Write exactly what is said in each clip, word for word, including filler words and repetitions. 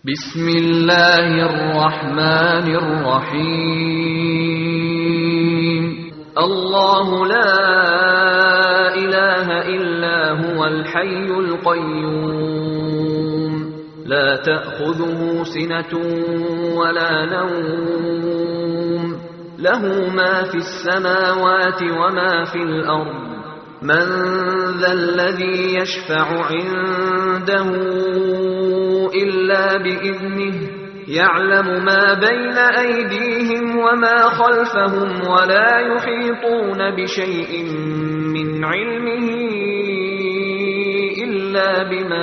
بسم الله الرحمن الرحيم الله لا إله إلا هو الحي القيوم لا تأخذه سنة ولا نوم له ما في السماوات وما في الأرض من ذا الذي يشفع عنده إلا بإذنه يعلم ما بين أيديهم وما خلفهم ولا يحيطون بشيء من علمه إلا بما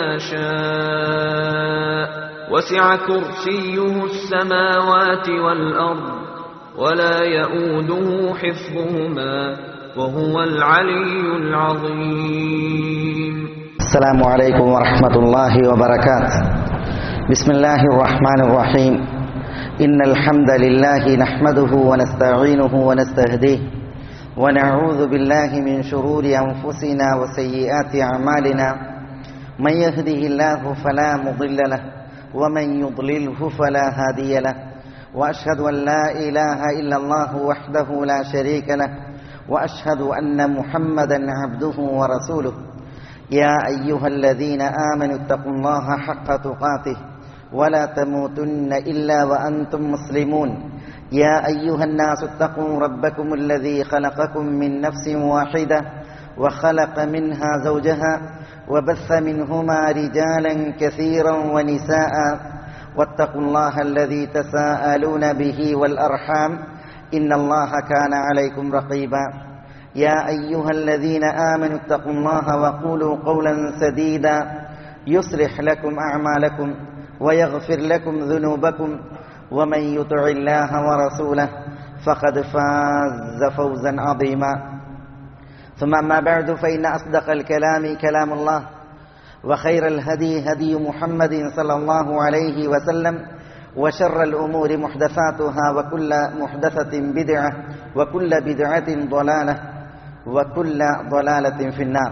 شاء وسع كرسيه السماوات والأرض ولا يؤوده حفظهما وهو العلي العظيم. السلام عليكم ورحمة الله وبركاته. بسم الله الرحمن الرحيم. إن الحمد لله نحمده ونستعينه ونستهديه ونعوذ بالله من شرور أنفسنا وسيئات أعمالنا من يهده الله فلا مضل له ومن يضلله فلا هادي له وأشهد أن لا إله إلا الله وحده لا شريك له وأشهد أن محمدا عبده ورسوله. يا أيها الذين آمنوا اتقوا الله حق تقاته ولا تموتن إلا وأنتم مسلمون. يا أيها الناس اتقوا ربكم الذي خلقكم من نفس واحدة وخلق منها زوجها وبث منهما رجالا كثيرا ونساء واتقوا الله الذي تساءلون به والأرحام إن الله كان عليكم رقيبا. يا أيها الذين آمنوا اتقوا الله وقولوا قولا سديدا يصلح لكم أعمالكم ويغفر لكم ذنوبكم ومن يطع الله ورسوله فقد فاز فوزا عظيما. ثم أما بعد فإن أصدق الكلام كلام الله وخير الهدي هدي محمد صلى الله عليه وسلم وشر الأمور محدثاتها وكل محدثة بدعة وكل بدعة ضلالة وكل ضلالة في النار.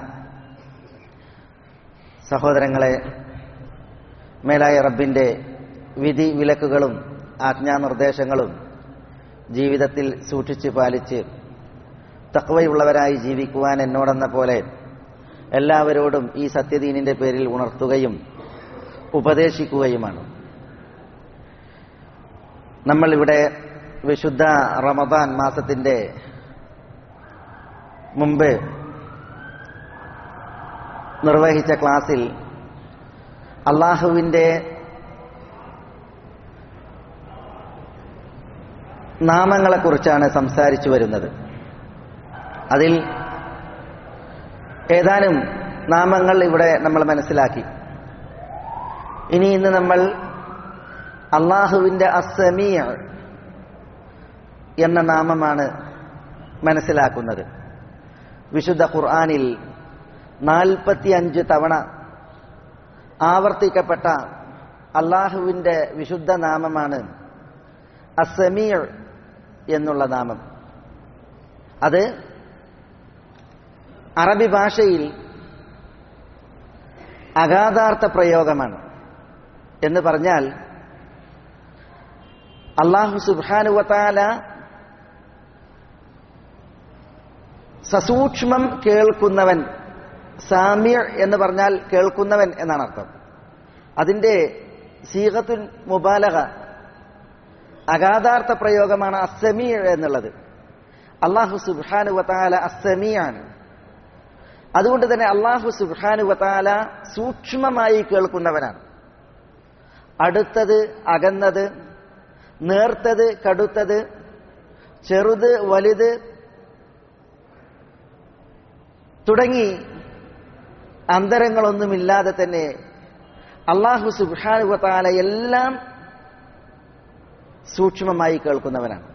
സഹോദരങ്ങളെ, മേലായ റബ്ബിന്റെ വിധി വിലക്കുകളും ആജ്ഞാനിർദ്ദേശങ്ങളും ജീവിതത്തിൽ സൂക്ഷിച്ച് പാലിച്ച് തഖ്വയുള്ളവരായി ജീവിക്കുവാൻ എന്നോടെന്ന പോലെ എല്ലാവരോടും ഈ സത്യദീനിന്റെ പേരിൽ ഉണർത്തുകയും ഉപദേശിക്കുകയുമാണ്. നമ്മൾ ഇവിടെ വിശുദ്ധ റമദാൻ മാസത്തിന്റെ മുമ്പ് നിർവഹിച്ച ക്ലാസ്സിൽ അള്ളാഹുവിന്റെ നാമങ്ങളെക്കുറിച്ചാണ് സംസാരിച്ചു വരുന്നത്. അതിൽ ഏതാനും നാമങ്ങൾ ഇവിടെ നമ്മൾ മനസ്സിലാക്കി. ഇനി ഇന്ന് നമ്മൾ അള്ളാഹുവിന്റെ അസ്സമീഅ എന്ന നാമമാണ് മനസ്സിലാക്കുന്നത്. വിശുദ്ധ ഖുർആനിൽ നാൽപ്പത്തി അഞ്ച് തവണ ആവർത്തിക്കപ്പെട്ട അള്ളാഹുവിന്റെ വിശുദ്ധ നാമമാണ് അസ്സമീഅ എന്നുള്ള നാമം. അത് അറബി ഭാഷയിൽ അഗാധാർത്ഥ പ്രയോഗമാണ്. എന്ന് പറഞ്ഞാൽ അല്ലാഹു സുബ്ഹാനഹു വ തആല സസൂക്ഷ്മം കേൾക്കുന്നവൻ. സാമിഅ എന്ന് പറഞ്ഞാൽ കേൾക്കുന്നവൻ എന്നാണ് അർത്ഥം. അതിന്റെ സീഗത്തുൽ മുബാലഗ അഗാധാർത്ഥ പ്രയോഗമാണ് അസ്സമീഅ എന്നുള്ളത്. അല്ലാഹു സുബ്ഹാനഹു വ തആല അസ്സമീഅൻ. അതുകൊണ്ട് തന്നെ അല്ലാഹു സുബ്ഹാനഹു വ തആല സൂക്ഷ്മമായി കേൾക്കുന്നവനാണ്. അടുത്തത് അകന്നത്, നേർത്തത് കടുത്തത്, ചെറുത് വലുത് തുടങ്ങി അന്തരങ്ങളൊന്നുമില്ലാതെ തന്നെ അല്ലാഹു സുബ്ഹാനഹു വ തആല എല്ലാം സൂക്ഷ്മമായി കേൾക്കുന്നവനാണ്.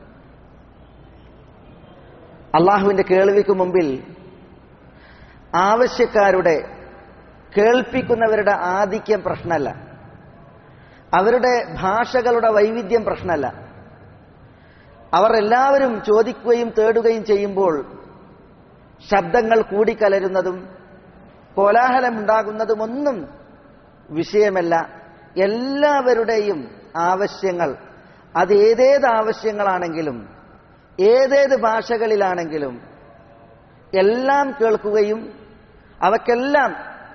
അള്ളാഹുവിന്റെ കേൾവിക്ക് മുമ്പിൽ ആവശ്യക്കാരുടെ, കേൾപ്പിക്കുന്നവരുടെ ആധിക്യം പ്രശ്നമല്ല, അവരുടെ ഭാഷകളുടെ വൈവിധ്യം പ്രശ്നമല്ല. അവർ എല്ലാവരും ചോദിക്കുകയും തേടുകയും ചെയ്യുമ്പോൾ ശബ്ദങ്ങൾ കൂടിക്കലരുന്നതും കോലാഹലമുണ്ടാകുന്നതുമൊന്നും വിഷയമല്ല. എല്ലാവരുടെയും ആവശ്യങ്ങൾ, അത് ഏതേത് ആവശ്യങ്ങളാണെങ്കിലും ഏതേത് ഭാഷകളിലാണെങ്കിലും എല്ലാം കേൾക്കുകയും അവക്കെല്ലാം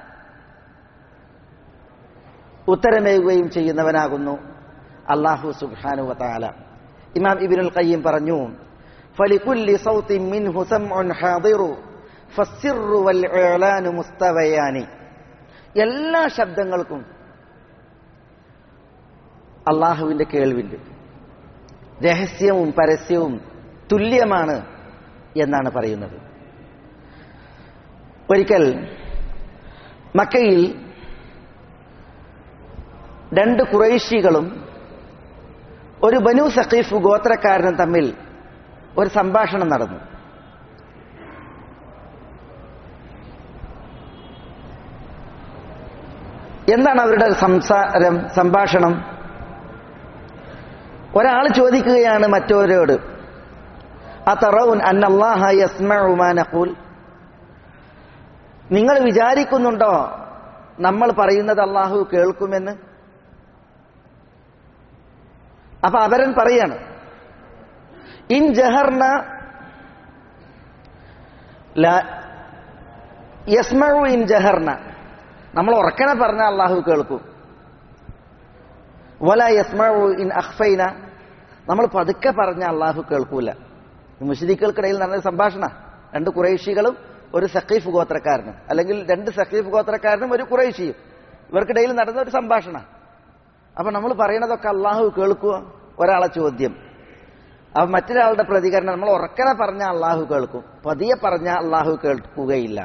ഉത്തരമേകുകയും ചെയ്യുന്നവനാകുന്നു അല്ലാഹു സുബ്ഹാനഹു വ തആല. ഇമാം ഇബ്നുൽ ഖയ്യിം പറഞ്ഞു, ഫലികുല്ലി സൗത്തിൻ മിൻഹു സമഉൻ ഹാദിറു ഫസ്സിറു വൽ ഇഅ്ലാനു മുസ്തവയാനി. എല്ലാ ശബ്ദങ്ങൾക്കും അള്ളാഹുവിന്റെ കേൾവിണ്ട്. രഹസ്യവും പരസ്യവും തുല്യമാണ് എന്നാണ് പറയുന്നത്. ഒരിക്കൽ മക്കയിൽ രണ്ട് ഖുറൈശികളും ഒരു ബനു സഖീഫ് ഗോത്രക്കാരനും തമ്മിൽ ഒരു സംഭാഷണം നടന്നു. എന്താണ് അവരുടെ സംസാരം, സംഭാഷണം? ഒരാൾ ചോദിക്കുകയാണ് മറ്റൊരാളോട്, അതറൗൻ അന്നല്ലാഹ യസ്മഉ മാ നഖൂൽ, നിങ്ങൾ വിചാരിക്കുന്നുണ്ടോ നമ്മൾ പറയുന്നത് അല്ലാഹു കേൾക്കുമെന്ന്? അപ്പൊ അവരൻ പറയാണ്, ഇൻ ജഹർന ലാ യസ്മഉ ഇൻ ജഹർന, നമ്മൾ ഉറക്കനെ പറഞ്ഞാൽ അല്ലാഹു കേൾക്കും. വലാ യസ്മഉ ഇൻ അഖ്ഫൈന, നമ്മൾ പതുക്കെ പറഞ്ഞാൽ അല്ലാഹു കേൾക്കൂല. മുശ്രിക്കുകൾക്കിടയിൽ നടന്ന സംഭാഷണ, രണ്ട് ഖുറൈശികളും ഒരു സഖീഫ് ഗോത്രക്കാരനും, അല്ലെങ്കിൽ രണ്ട് സഖീഫ് ഗോത്രക്കാരനും ഒരു ഖുറൈശിയും, ഇവർക്കിടയിൽ നടന്ന ഒരു സംഭാഷണ. അപ്പൊ നമ്മൾ പറയണതൊക്കെ അല്ലാഹു കേൾക്കുക? ഒരാളെ ചോദ്യം. അപ്പൊ മറ്റൊരാളുടെ പ്രതികരണം, നമ്മൾ ഉറക്കനെ പറഞ്ഞാൽ അല്ലാഹു കേൾക്കും, പതിയെ പറഞ്ഞാൽ അല്ലാഹു കേൾക്കുകയില്ല.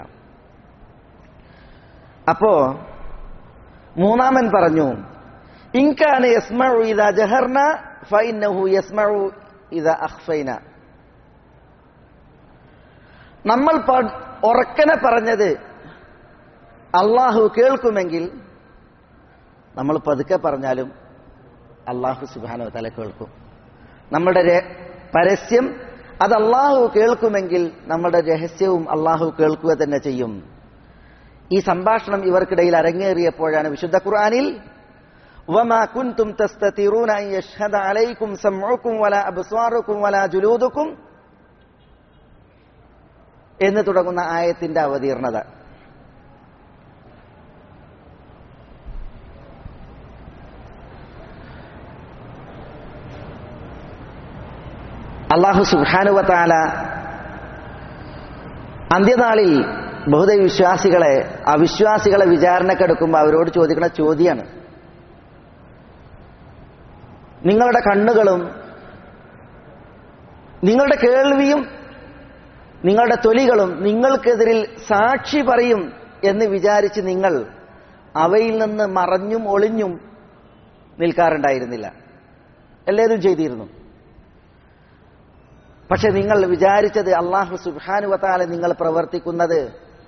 അപ്പോ മൂന്നാമൻ പറഞ്ഞു, ഇൻകാന യസ്മഉ ഇദാ ജഹർന ഫഇന്നഹു യസ്മഉ ഇദാ അഖ്ഫൈന, നമ്മൾ ഉറക്കനെ പറഞ്ഞത് അല്ലാഹു കേൾക്കുമെങ്കിൽ നമ്മൾ പതുക്കെ പറഞ്ഞാലും അല്ലാഹു സുബ്ഹാനഹു വ തആല കേൾക്കും. നമ്മുടെ പരസ്യം അത് അല്ലാഹു കേൾക്കുമെങ്കിൽ നമ്മുടെ രഹസ്യവും അല്ലാഹു കേൾക്കുക തന്നെ ചെയ്യും. ഈ സംഭാഷണം ഇവർക്കിടയിൽ അരങ്ങേറിയപ്പോഴാണ് വിശുദ്ധ ഖുർആനിൽ വമാ കുൻതും തസ്തതിറൂന അൻ യശ്ഹദ അലൈക്കും സമഉകും വലാ അബ്സാറുകും വലാ ജുലൂദുകും എന്ന് തുടങ്ങുന്ന ആയത്തിന്റെ അവതീർണത. അല്ലാഹു സുബ്ഹാനഹു വ തആല അന്ത്യനാളിൽ ബഹുദൈവ വിശ്വാസികളെ അവിശ്വാസികളെ വിചാരണക്കെടുക്കുമ്പോൾ അവരോട് ചോദിക്കുന്ന ചോദ്യമാണ്, നിങ്ങളുടെ കണ്ണുകളും നിങ്ങളുടെ കേൾവിയും നിങ്ങളുടെ തൊലികളും നിങ്ങൾക്കെതിരിൽ സാക്ഷി പറയും എന്ന് വിചാരിച്ച് നിങ്ങൾ അവയിൽ നിന്ന് മറഞ്ഞും ഒളിഞ്ഞും നിൽക്കാറുണ്ടായിരുന്നില്ല. എല്ലാവരും ചെയ്തിരുന്നു. പക്ഷെ നിങ്ങൾ വിചാരിച്ചത് അല്ലാഹു സുബ്ഹാനഹു വ തആല നിങ്ങൾ പ്രവർത്തിക്കുന്നത്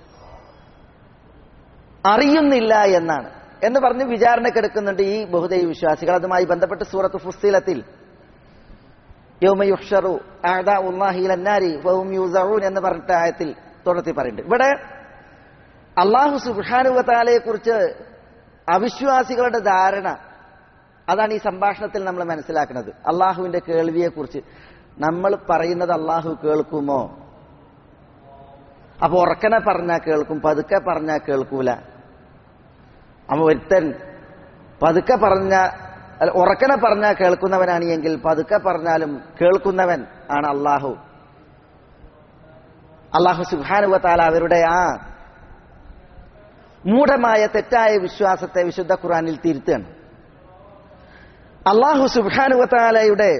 അറിയുന്നില്ല എന്നാണ് എന്ന് പറഞ്ഞ് വിചാരണക്കെടുക്കുന്നുണ്ട് ഈ ബഹുദൈവ വിശ്വാസികൾ. അതുമായി ബന്ധപ്പെട്ട് സൂറത്ത് ഫുസ്സിലത്തിൽ യൗമ യുഹ്ശറു അഅദാഉല്ലാഹി ഇലന്നാരി വഹും യൂസഊൻ എന്ന് പറഞ്ഞ ആയത്തിൽ തുടർത്തി പറയുന്നുണ്ട്. ഇവിടെ അല്ലാഹു സുബ്ഹാനഹു വ തആലയെ കുറിച്ച് അവിശ്വാസികളുടെ ധാരണ, അതാണ് ഈ സംഭാഷണത്തിൽ നമ്മൾ മനസ്സിലാക്കുന്നത്. അള്ളാഹുവിന്റെ കേൾവിയെക്കുറിച്ച് നമ്മൾ പറയുന്നത് അള്ളാഹു കേൾക്കുമോ? അപ്പൊ ഉറക്കനെ പറഞ്ഞാൽ കേൾക്കും, പതുക്കെ പറഞ്ഞാൽ കേൾക്കൂല. അപ്പൊ ഒരുത്തൻ പതുക്കെ പറഞ്ഞ ഉറക്കനെ പറഞ്ഞാൽ കേൾക്കുന്നവനാണ് എങ്കിൽ പതുക്കെ പറഞ്ഞാലും കേൾക്കുന്നവൻ ആണ് അള്ളാഹു. അള്ളാഹു സുബ്ഹാനഹു വ തആല അവരുടെ ആ മൂഢമായ തെറ്റായ വിശ്വാസത്തെ വിശുദ്ധ ഖുർആനിൽ തിരുത്തുകയാണ്. അള്ളാഹു സുബ്ഹാനഹു വ തആലയുടെ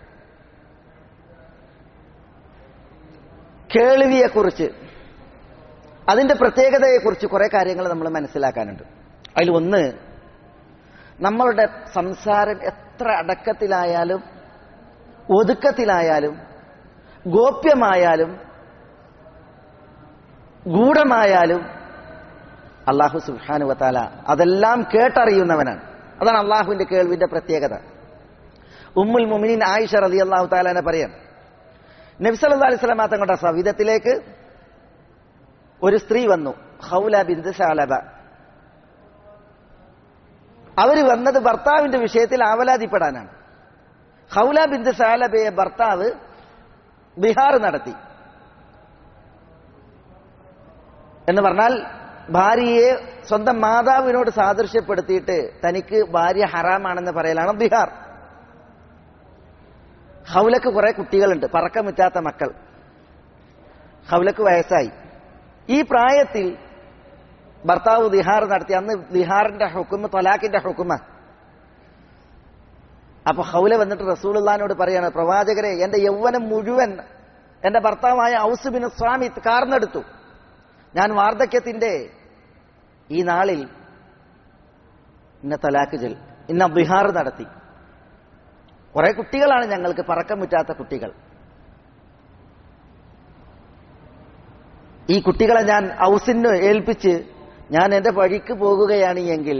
കേൾവിയെക്കുറിച്ച്, അതിന്റെ പ്രത്യേകതയെക്കുറിച്ച് കുറെ കാര്യങ്ങൾ നമ്മൾ മനസ്സിലാക്കാനുണ്ട്. അതിൽ ഒന്ന്, നമ്മളുടെ സംസാരം എത്ര അടക്കത്തിലായാലും ഒതുക്കത്തിലായാലും ഗോപ്യമായാലും ഗൂഢമായാലും അല്ലാഹു സുബ്ഹാനഹു വ തആല അതെല്ലാം കേട്ടറിയുന്നവനാണ്. അതാണ് അള്ളാഹുവിന്റെ കേൾവിന്റെ പ്രത്യേകത. ഉമ്മുൽ മുഅ്മിനീൻ ആയിഷ റളിയല്ലാഹു തആല പറയാൻ, നബി സല്ലല്ലാഹു അലൈഹി വസല്ലം തങ്ങളുടെ സവിധത്തിലേക്ക് ഒരു സ്ത്രീ വന്നു, ഖൗല ബിൻത് സഅലബ. അവർ വന്നത് ഭർത്താവിന്റെ വിഷയത്തിൽ ആവലാതിപ്പെടാനാണ്. ഖൗല ബിൻത് സഅലബയെ ഭർത്താവ് ബിഹാർ നടത്തി എന്ന് പറഞ്ഞാൽ ഭാര്യയെ സ്വന്തം മാതാവിനോട് സാദൃശ്യപ്പെടുത്തിയിട്ട് തനിക്ക് ഭാര്യ ഹറാമാണെന്ന് പറയലാണ് ബിഹാർ. ഖൗലക്ക് കുറെ കുട്ടികളുണ്ട്, പറക്കമുറ്റാത്ത മക്കൾ. ഖൗലക്ക് വയസ്സായി. ഈ പ്രായത്തിൽ ഭർത്താവ് ദിഹാർ നടത്തി. അന്ന് ദിഹാറിന്റെ ഹുക്കുമ ത്വലാഖിന്റെ ഹുക്കുമ. അപ്പൊ ഖൗല വന്നിട്ട് റസൂലുള്ളാഹിനോട് പറയാണ്, പ്രവാചകരെ, എന്റെ യൗവനം മുഴുവൻ എന്റെ ഭർത്താവായ ഔസ് ബിൻ സ്വാമിത്ത് കാർന്നെടുത്തു. ഞാൻ വാർദ്ധക്യത്തിന്റെ ഈ നാളിൽ ഇന്ന തലാഖ് ജൽ ഇന്ന ബിഹാർ നടത്തി. കുറെ കുട്ടികളാണ് ഞങ്ങൾക്ക്, പറക്കം മുറ്റാത്ത കുട്ടികൾ. ഈ കുട്ടികളെ ഞാൻ ഔസിന് ഏൽപ്പിച്ച് ഞാൻ എന്റെ വഴിക്ക് പോകുകയാണ് എങ്കിൽ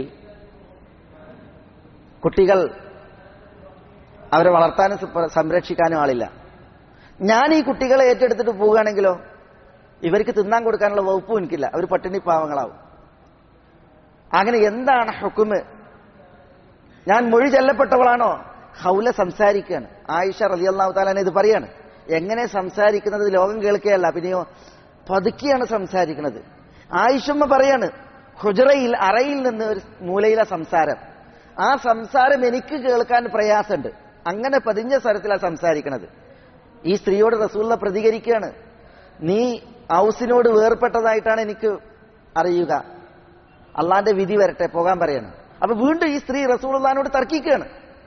കുട്ടികൾ അവരെ വളർത്താനും സംരക്ഷിക്കാനും ആളില്ല. ഞാൻ ഈ കുട്ടികളെ ഏറ്റെടുത്തിട്ട് പോവുകയാണെങ്കിലോ ഇവർക്ക് തിന്നാൻ കൊടുക്കാനുള്ള വകുപ്പും എനിക്കില്ല, അവർ പട്ടിണി പാവങ്ങളാവും. അങ്ങനെ എന്താണ് ഹുക്കുമ്? ഞാൻ മൊഴി ചെല്ലപ്പെട്ടവളാണോ? ഖൗല സംസാരിക്കുകയാണ്. ആയിഷ റളിയല്ലാഹു തആല ഇത് പറയാണ്. എങ്ങനെ സംസാരിക്കുന്നത്? ലോകം കേൾക്കുകയല്ല, പിന്നെയോ പതുക്കിയാണ് സംസാരിക്കുന്നത്. ആയിഷമ്മ പറയാണ്, ഹുജറയിൽ അറയിൽ നിന്ന് ഒരു മൂലയിലെ സംസാരം, ആ സംസാരം എനിക്ക് കേൾക്കാൻ പ്രയാസമുണ്ട്. അങ്ങനെ പതിഞ്ഞ സ്വരത്തിലാണ് സംസാരിക്കുന്നത്. ഈ സ്ത്രീയോട് റസൂലുള്ള പ്രതികരിക്കുകയാണ്, നീ ഔസിനോട് വേർപെട്ടതായിട്ടാണ് എനിക്ക് അറിയുക, അള്ളാന്റെ വിധി വരട്ടെ, പോകാൻ പറയാണ്. അപ്പൊ വീണ്ടും ഈ സ്ത്രീ റസൂലുള്ളാഹിനോട് തർക്കിക്കുകയാണ്.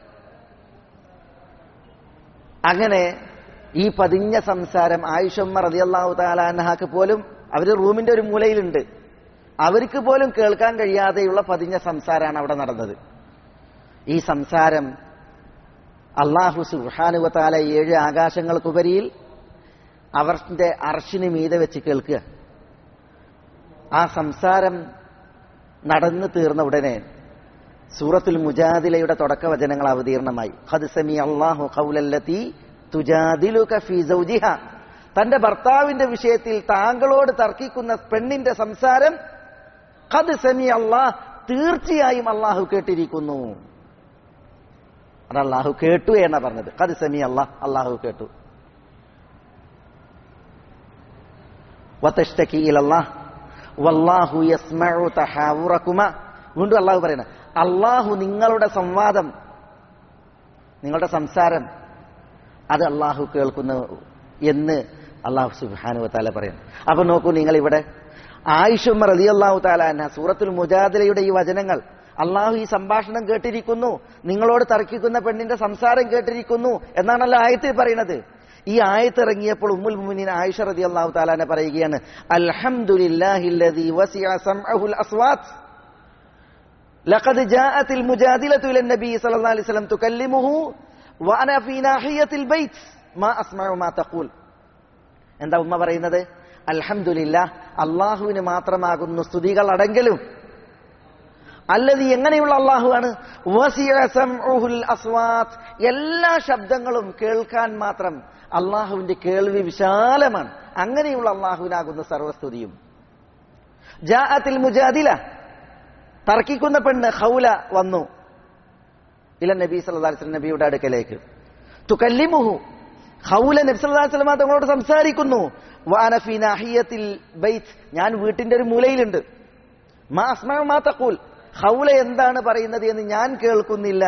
അങ്ങനെ ഈ പതിഞ്ഞ സംസാരം ആയിഷമ്മ റളിയല്ലാഹു തആല അൻഹാക്ക് പോലും, അവര് റൂമിന്റെ ഒരു മൂലയിലുണ്ട്, അവർക്ക് പോലും കേൾക്കാൻ കഴിയാതെയുള്ള പതിഞ്ഞ സംസാരമാണ് അവിടെ നടന്നത്. ഈ സംസാരം അല്ലാഹു സുബ്ഹാനഹു വ തആല ഏഴ് ആകാശങ്ങൾക്കുപരിയിൽ അവരുടെ അർശിന് മീതെ വെച്ച് കേൾക്കുക. ആ സംസാരം നടന്നു തീർന്ന ഉടനെ സൂറത്തുൽ മുജാദിലയുടെ തുടക്കവചനങ്ങൾ അവതീർണമായി. ഖദ് സമി അല്ലാഹു ഖൗലല്ലതി തുജാദിലുക ഫീ സൗജിഹ. തന്റെ ഭർത്താവിന്റെ വിഷയത്തിൽ താങ്കളോട് തർക്കിക്കുന്ന പെണ്ണിന്റെ സംസാരം ഖദ് സമി അല്ലാഹ്, തീർച്ചയായും അല്ലാഹു കേട്ടിരിക്കുന്നു. അത് അല്ലാഹു കേട്ടു എന്നാ പറഞ്ഞത്. ഖദ് സമി അല്ലാഹ്, അല്ലാഹു കേട്ടു. വതഷ്തകി ഇലല്ലാഹ് വല്ലാഹു യസ്മഉ തഹാവുറകുമ. വീണ്ടും അല്ലാഹു പറയുന്നത്, അല്ലാഹു നിങ്ങളുടെ സംവാദം, നിങ്ങളുടെ സംസാരം അത് അല്ലാഹു കേൾക്കുന്നു എന്ന് അല്ലാഹു സുബ്ഹാനഹു വ തആല പറയുന്നു. അപ്പൊ നോക്കൂ നിങ്ങൾ, ഇവിടെ ആയിഷമ്മ റളിയല്ലാഹു തആല അൻഹ സൂറത്തുൽ മുജാദിലയുടെ ഈ വചനങ്ങൾ, അല്ലാഹു ഈ സംഭാഷണം കേട്ടിരിക്കുന്നു, നിങ്ങളോട് തർക്കിക്കുന്ന പെണ്ണിന്റെ സംസാരം കേട്ടിരിക്കുന്നു എന്നാണല്ലോ ആയത്തിൽ പറയുന്നത്. ഈ ആയത്ത് ഇറങ്ങിയപ്പോൾ ഉമ്മുൽ മുഅ്മിനീൻ ആയിഷ റളിയല്ലാഹു തആല അൻഹ പറയുകയാണ്, അൽഹംദുലില്ലാഹില്ലദീ വസിഅ സംഅഹുൽ അസ്വാത്ത് ലഖദ് ജാഅത്തിൽ മുജാദിലതു ഇലൻ നബി സ്വല്ലല്ലാഹു അലൈഹി വസല്ലം തുകല്ലിമുഹു വഅന ഫീ നാഹിയത്തിൽ ബൈത്ത് മാ അസ്മഉ മാ തഖൂൽ. എന്താ ഉമ്മ പറയുന്നത്? അൽഹംദുലില്ലാഹ്, അല്ലാഹുവിന് മാത്രമാകുന്നു സ്തുതികൾ അടങ്കലും. അല്ലദീ, എങ്ങനെയുള്ള അല്ലാഹുവാണ്? വസിഅ സംഉൽ അസ്വാത്ത്, എല്ലാ ശബ്ദങ്ങളും കേൾക്കാൻ മാത്രം അല്ലാഹുവിന്റെ കേൾവി വിശാലമാണ്. അങ്ങനെയുള്ള അല്ലാഹുവിനാകുന്ന സർവസ്തുതിയും. ജാഅത്തിൽ മുജാദില, തർക്കിക്കുന്ന പെണ്ണ് ഖൗല വന്നു ഇല നബി സല്ലല്ലാഹു അലൈഹി വസല്ലം, നബിയുടെ അടുക്കലേക്ക്. തുകല്ലിമുഹു, ഖൗല നബി സല്ലല്ലാഹു അലൈഹി വസല്ലം തങ്ങളോട് സംസാരിക്കുന്നു. വഅന ഫീ നാഹിയത്തിൽ ബൈത്ത്, ഞാൻ വീട്ടിന്റെ ഒരു മൂലയിലുണ്ട്. മാ അസ്മഉ മാ തഖൂൽ, ഖൗല എന്താണ് പറയുന്നത് എന്ന് ഞാൻ കേൾക്കുന്നില്ല.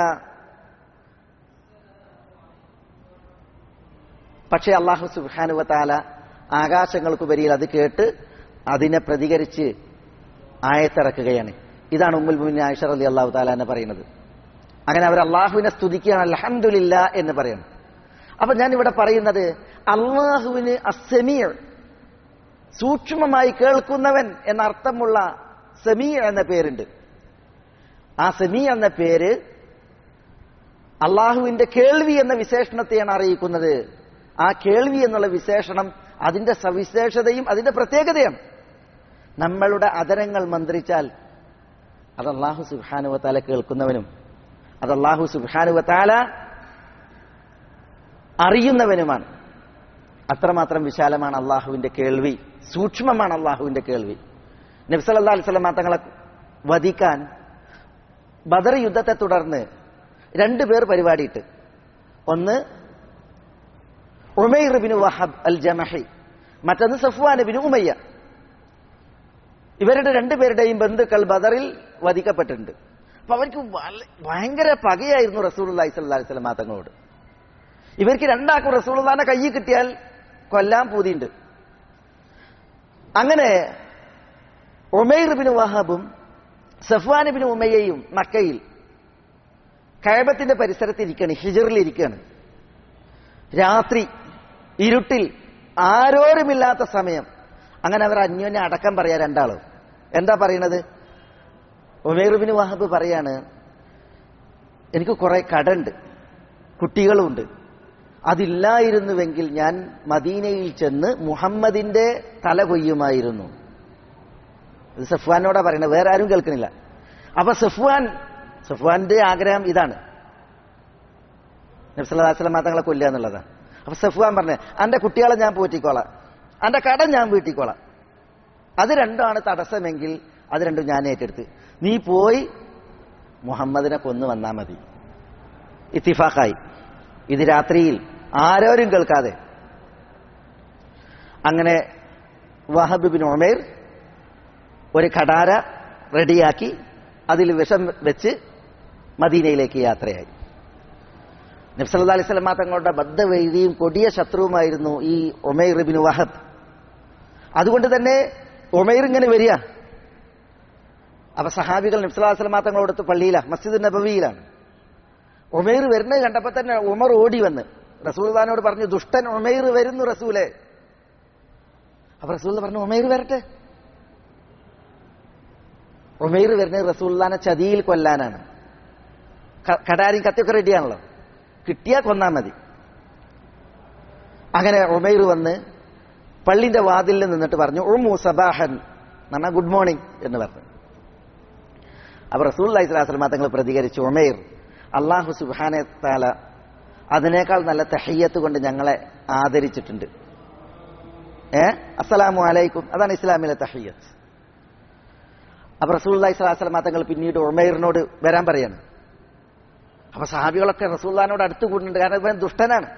പക്ഷേ അല്ലാഹു സുബ്ഹാനഹു വ തആല ആകാശങ്ങൾക്കുപരിയിൽ അത് കേട്ട് അതിനെ പ്രതികരിച്ച് ആയത്തിറക്കുകയാണ്. ഇതാണ് ഉമ്മുൽ മുഅ്മിനീൻ ആയിഷ റളിയല്ലാഹു തആല എന്ന് പറയുന്നത്. അങ്ങനെ അവർ അല്ലാഹുവിനെ സ്തുതിക്കുകയാണ്, അൽഹംദുലില്ലാ എന്ന് പറയണം. അപ്പൊ ഞാൻ ഇവിടെ പറയുന്നത്, അല്ലാഹുവിന് അസ്സമീഅ്, സൂക്ഷ്മമായി കേൾക്കുന്നവൻ എന്ന അർത്ഥമുള്ള സമീഅ് എന്ന പേരുണ്ട്. ആ സമീഅ് എന്ന പേര് അല്ലാഹുവിന്റെ കേൾവി എന്ന വിശേഷണത്തെയാണ് അറിയിക്കുന്നത്. ആ കേൾവി എന്നുള്ള വിശേഷണം അതിന്റെ സവിശേഷതയും അതിന്റെ പ്രത്യേകതയാണ്. നമ്മളുടെ അധരങ്ങൾ മന്ത്രിച്ചാൽ അത് അല്ലാഹു സുബ്ഹാനഹു വ തആല കേൾക്കുന്നവനും അത് അല്ലാഹു സുബ്ഹാനഹു വ തആല അറിയുന്നവനുമാണ്. അത്രമാത്രം വിശാലമാണ് അള്ളാഹുവിന്റെ കേൾവി, സൂക്ഷ്മമാണ് അള്ളാഹുവിന്റെ കേൾവി. നബി സല്ലല്ലാഹു അലൈഹി വസല്ലം തങ്ങളെ വധിക്കാൻ ബദർ യുദ്ധത്തെ തുടർന്ന് രണ്ടുപേർ പരിപാടിയിട്ട്. ഒന്ന് Umair bin Wahab al Jumahi, മറ്റൊന്ന് സഫ്വാൻ ബിൻ ഉമയ്യ. ഇവരുടെ രണ്ടുപേരുടെയും ബന്ധുക്കൾ ബദറിൽ വധിക്കപ്പെട്ടിട്ടുണ്ട്. അപ്പൊ അവർക്ക് ഭയങ്കര പകയായിരുന്നു റസൂലുള്ളാഹി സ്വല്ലല്ലാഹി അലൈഹി വസല്ലം തങ്ങളോട്. ഇവർക്ക് രണ്ടാക്കും റസൂലുള്ളാഹിനെ കയ്യിൽ കിട്ടിയാൽ കൊല്ലാൻ പൂതിയുണ്ട്. അങ്ങനെ ഉമൈർ ബിൻ വഹബും സഫ്വാൻ ബിൻ ഉമയ്യയും മക്കയിൽ കഅബത്തിന്റെ പരിസരത്ത് ഇരിക്കുകയാണ്, ഹിജറിൽ ഇരിക്കുകയാണ്. രാത്രി ഇരുട്ടിൽ ആരോരുമില്ലാത്ത സമയം. അങ്ങനെ അവർ അന്യോന്യം അടക്കം പറയാ രണ്ടാളും. എന്താ പറയണത്? ഉമൈർ ബിൻ വഹബ് പറയാണ്, എനിക്ക് കുറെ കടണ്ട്, കുട്ടികളുണ്ട്. അതില്ലായിരുന്നുവെങ്കിൽ ഞാൻ മദീനയിൽ ചെന്ന് മുഹമ്മദിന്റെ തല കൊയ്യുമായിരുന്നു. ഇത് സഫ്വാനോടാ പറയണത്, വേറെ ആരും കേൾക്കണില്ല. അപ്പൊ സഫ്വാൻ സഫ്വാന്റെ ആഗ്രഹം ഇതാണ്, നബി സല്ലല്ലാഹു അലൈഹി വസല്ലം തങ്ങളെ കൊല്ലുക എന്നുള്ളതാണ്. അപ്പൊ സഫ്വാൻ പറഞ്ഞു, അന്റെ കുട്ടികളെ ഞാൻ പോറ്റിക്കോളാം, അന്റെ കടം ഞാൻ വീട്ടിക്കോളാം. അത് രണ്ടാണ് തടസ്സമെങ്കിൽ അത് രണ്ടും ഞാൻ ഏറ്റെടുത്ത്, നീ പോയി മുഹമ്മദിനെ കൊന്നു വന്നാ മതി. ഇത്തിഫാഖായി. ഇത് രാത്രിയിൽ ആരോരും കേൾക്കാതെ. അങ്ങനെ വഹബ് ബിൻ ഉമൈർ ഒരു കടാര റെഡിയാക്കി അതിൽ വിഷം വെച്ച് മദീനയിലേക്ക് യാത്രയായി. നബി സല്ലല്ലാഹു അലൈഹി വസല്ലം തങ്ങളുടെ ബദ്ധവൈരിയും കൊടിയ ശത്രുവുമായിരുന്നു ഈ ഉമൈർ ബിൻ വഹബ്. അതുകൊണ്ട് തന്നെ ഉമൈർ ഇങ്ങനെ വരിക. അപ്പൊ സഹാബികൾ നബി സല്ലല്ലാഹു അലൈഹി വസല്ലം തങ്ങളോടത്ത് പള്ളിയിലാണ്, മസ്ജിദ് നബവിയിലാണ്. ഉമൈർ വരുന്നത് കണ്ടപ്പോ തന്നെ ഉമർ ഓടി വന്ന് റസൂലുള്ളാഹിനോട് പറഞ്ഞു, ദുഷ്ടൻ ഉമൈർ വരുന്നു റസൂലേ. അപ്പൊ റസൂൽ പറഞ്ഞു, ഉമൈർ വരട്ടെ. ഉമൈർ വരുന്നത് റസൂലുള്ളാഹിനെ ചതിയിൽ കൊല്ലാനാണ്. കടാരിയും കത്തിയൊക്കെ റെഡിയാണല്ലോ, കിട്ടിയാ കൊന്നാ മതി. അങ്ങനെ ഉമൈർ വന്ന് പള്ളിന്റെ വാതിലിൽ നിന്നിട്ട് പറഞ്ഞു, ഉമ്മു സബാഹൻ എന്നാ ഗുഡ് മോർണിംഗ് എന്ന് പറഞ്ഞു. അപ്പൊ റസൂലുള്ളാഹി സ്വല്ലല്ലാഹു അലൈഹി വസല്ലം തങ്ങൾ പ്രതികരിച്ചു, ഉമൈർ, അല്ലാഹു സുബ്ഹാനഹു വ തആല അതിനേക്കാൾ നല്ല തഹിയ്യത്ത് കൊണ്ട് ഞങ്ങളെ ആദരിച്ചിട്ടുണ്ട്. ഏ അസ്സലാമു അലൈക്കും, അതാണ് ഇസ്ലാമിലെ തഹിയ്യത്ത്. അപ്പൊ റസൂലുള്ളാഹി സ്വല്ലല്ലാഹു അലൈഹി വസല്ലം തങ്ങൾ പിന്നീട് ഉമൈറിനോട് വരാൻ പറയാണ്. അപ്പൊ സഹാബികളൊക്കെ റസൂലുള്ളാഹിനോട് അടുത്ത് കൂടുന്നുണ്ട്, കാരണം ഇവൻ ദുഷ്ടനാണ്.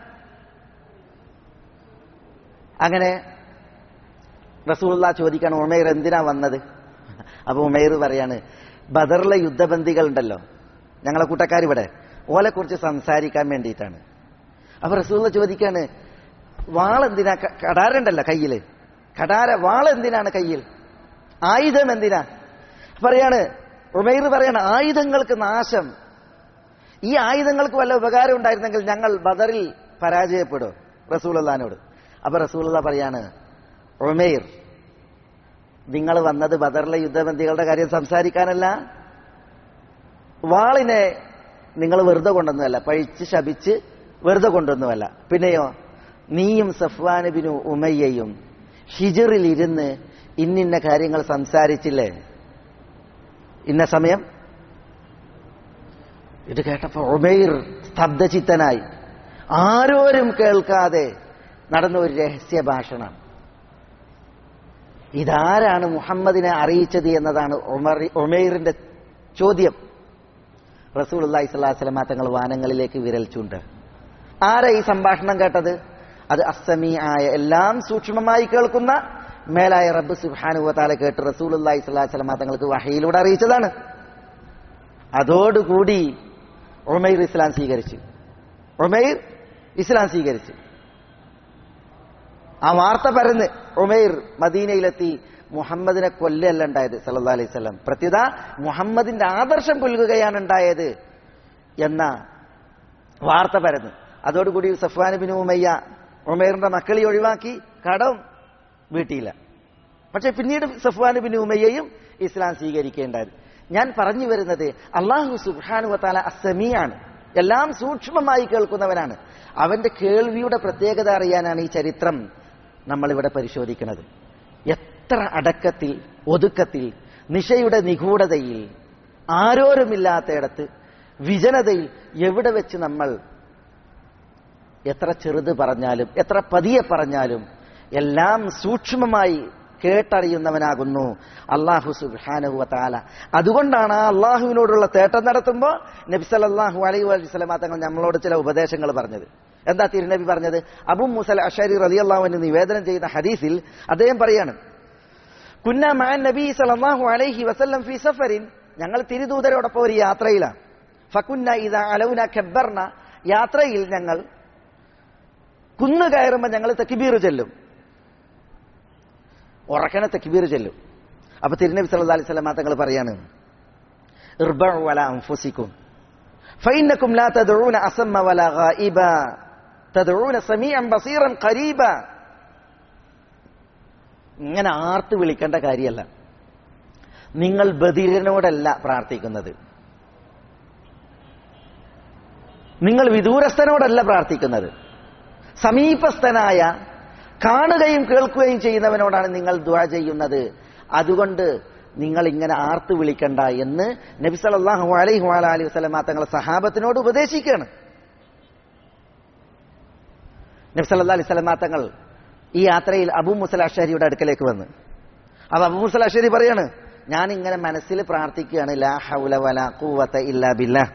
അങ്ങനെ റസൂലുള്ളാഹി ചോദിക്കാണ്, ഉമൈർ എന്തിനാ വന്നത്? അപ്പൊ ഉമൈർ പറയാണ്, ബദറിലെ യുദ്ധബന്ദികൾ ഉണ്ടല്ലോ, ഞങ്ങളെ കൂട്ടക്കാർ ഇവിടെ, ഓലെ കുറിച്ച് സംസാരിക്കാൻ വേണ്ടിയിട്ടാണ്. അപ്പൊ റസൂലുള്ളാഹി ചോദിക്കാണ്, വാളെന്തിനാ? കടാരുണ്ടല്ലോ കയ്യില്, കടാര വാളെന്തിനാണ് കയ്യിൽ? ആയുധം എന്തിനാ? പറയാണ് ഉമൈർ പറയാണ്, ആയുധങ്ങൾക്ക് നാശം. ഈ ആയുധങ്ങൾക്ക് വല്ല ഉപകാരം ഉണ്ടായിരുന്നെങ്കിൽ ഞങ്ങൾ ബദറിൽ പരാജയപ്പെടും റസൂലുള്ളാഹിനോട്. അപ്പൊ റസൂലുള്ളാഹി പറയാണ്, ഉമൈർ, നിങ്ങൾ വന്നത് ബദറിലെ യുദ്ധബന്ദികളുടെ കാര്യം സംസാരിക്കാനല്ല, വാളിനെ നിങ്ങൾ വെറുതെ കൊണ്ടൊന്നുമല്ല, പഴിച്ച് ശപിച്ച് വെറുതെ കൊണ്ടൊന്നുമല്ല. പിന്നെയോ, നീയും സഫ്വാൻ ബിൻ ഉമയ്യയും ഹിജറിൽ ഇരുന്ന് ഇന്നിന്ന കാര്യങ്ങൾ സംസാരിച്ചില്ലേ ഇന്ന സമയം? ഇത് കേട്ടപ്പോ ഉമൈർ സ്തബ്ധചിത്തനായി. ആരോരും കേൾക്കാതെ നടന്ന ഒരു രഹസ്യ ഭാഷണം. ഇതാരാണ് മുഹമ്മദിനെ അറിയിച്ചത് എന്നതാണ് ഉമൈറിന്റെ ചോദ്യം. റസൂലുള്ളാഹി സ്വല്ലല്ലാഹു അലൈഹി വസല്ലം തങ്ങൾ വാനങ്ങളിലേക്ക് വിരൽ ചൂണ്ട. ആരാ ഈ സംഭാഷണം കേട്ടത്? അത് അസ്സമീ ആയ, എല്ലാം സൂക്ഷ്മമായി കേൾക്കുന്ന മേലായ റബ്ബ് സുബ്ഹാനഹു വ തആല കേട്ട് റസൂലുള്ളാഹി സ്വല്ലല്ലാഹു അലൈഹി വസല്ലം തങ്ങൾക്ക് വഹയിലൂടെ അറിയിച്ചതാണ്. അതോടുകൂടി ഉമൈർ ഇസ്ലാം സ്വീകരിച്ചു. ഉമൈർ ഇസ്ലാം സ്വീകരിച്ചു. ആ വാർത്ത പരന്ന് ഉമൈർ മദീനയിലെത്തി. മുഹമ്മദിനെ കൊല്ലല്ല ഉണ്ടായത് സല്ലല്ലാഹു അലൈഹി വസല്ലം, പ്രത്യുത മുഹമ്മദിന്റെ ആദർശം കൊല്ലുകയാണ് ഉണ്ടായത് എന്ന വാർത്ത പരന്ന്. അതോടുകൂടി സഫ്വാൻ ബിൻ ഉമയ്യ ഉമൈറിന്റെ മക്കളെ ഒഴിവാക്കി, കടം വീട്ടിയില്ല. പക്ഷെ പിന്നീട് സഫ്വാൻ ബിൻ ഉമയ്യയും ഇസ്ലാം സ്വീകരിക്കേണ്ടായിരുന്നു. ഞാൻ പറഞ്ഞു വരുന്നത്, അല്ലാഹു സുബ്ഹാനഹു വ തആല അസ്സമീഅാണ്, എല്ലാം സൂക്ഷ്മമായി കേൾക്കുന്നവനാണ്. അവന്റെ കേൾവിയുടെ പ്രത്യേകത അറിയാനാണ് ഈ ചരിത്രം നമ്മളിവിടെ പരിശോധിക്കുന്നത്. എത്ര അടക്കത്തിൽ, ഒതുക്കത്തിൽ, നിശയുടെ നിഗൂഢതയിൽ, ആരോരുമില്ലാത്തയിടത്ത്, വിജനതയിൽ, എവിടെ വെച്ച് നമ്മൾ എത്ര ചെറുത് പറഞ്ഞാലും എത്ര പതിയെ പറഞ്ഞാലും എല്ലാം സൂക്ഷ്മമായി കേട്ടറിയുന്നവനാകുന്നു അല്ലാഹു സുബ്ഹാനഹു വ തആല. അതുകൊണ്ടാണ് ആ അള്ളാഹുവിനോടുള്ള തേട്ടം നടത്തുമ്പോൾ നബി സല്ലല്ലാഹു അലൈഹി വസല്ലം തങ്ങൾ നമ്മളോട് ചില ഉപദേശങ്ങൾ പറഞ്ഞത്. എന്താ തിരുനബി പറഞ്ഞത്? അബൂ മൂസ അശ്അരി റളിയല്ലാഹു അൻഹു നിവേദനം ചെയ്യുന്ന ഹദീസിൽ അദ്ദേഹം പറയാണ്, കുന്ന മഅ നബി സല്ലല്ലാഹു അലൈഹി വസല്ലം ഫീ സഫറിൻ, ഞങ്ങൾ തിരുദൂതരോടൊപ്പം ഒരു യാത്രയിലാണ്. ഫകുന്ന ഇദാ അലൗന കബ്ബർന, യാത്രയിൽ ഞങ്ങൾ കുന്നു കയറുമ്പോൾ ഞങ്ങൾ തക്ബീർ ചൊല്ലും, ഉറക്കനെ തക്ബീർ ചൊല്ലും. അപ്പൊ തിരുനബി സല്ലല്ലാഹു അലൈഹി വസല്ലം തങ്ങൾ പറയാണ്, ഇർബഉ അലാ അൻഫുസികും ഫഇന്നകും ലാ തദ്ഊന അസമ്മ വലാ ഗായിബ തദ്ഊന സമീഅൻ ബസീറൻ ഖരീബ. ഇങ്ങനെ ആർത്ത് വിളിക്കേണ്ട കാര്യമല്ല. നിങ്ങൾ ബധിരനോടല്ല പ്രാർത്ഥിക്കുന്നത്, നിങ്ങൾ വിദൂരസ്ഥനോടല്ല പ്രാർത്ഥിക്കുന്നത്, സമീപസ്ഥനായ കാണുകയും കേൾക്കുകയും ചെയ്യുന്നവനോടാണ് നിങ്ങൾ ദുആ ചെയ്യുന്നത്. അതുകൊണ്ട് നിങ്ങൾ ഇങ്ങനെ ആർത്ത് വിളിക്കണ്ട എന്ന് നബി സല്ലല്ലാഹു അലൈഹി വഅലിഹി വസല്ലം തങ്ങൾ സഹാബത്തിനോട് ഉപദേശിക്കുകയാണ്. നബി സല്ലല്ലാഹു അലൈഹി വസല്ലം തങ്ങൾ ഈ യാത്രയിൽ അബൂ മൂസ അശ്അരിയുടെ അടുക്കലേക്ക് വന്ന്, അപ്പൊ അബൂ മൂസ അശ്അരി പറയാണ്, ഞാൻ ഇങ്ങനെ മനസ്സിൽ പ്രാർത്ഥിക്കുകയാണ്, ലാ ഹൗല വലാ ഖുവത ഇല്ലാ ബില്ലാഹ്.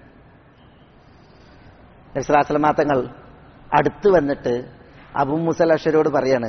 നബി സല്ലല്ലാഹു അലൈഹി വസല്ലം തങ്ങൾ അടുത്ത് വന്നിട്ട് അബൂ മൂസ അശ്അരിയോട് പറയാണ്,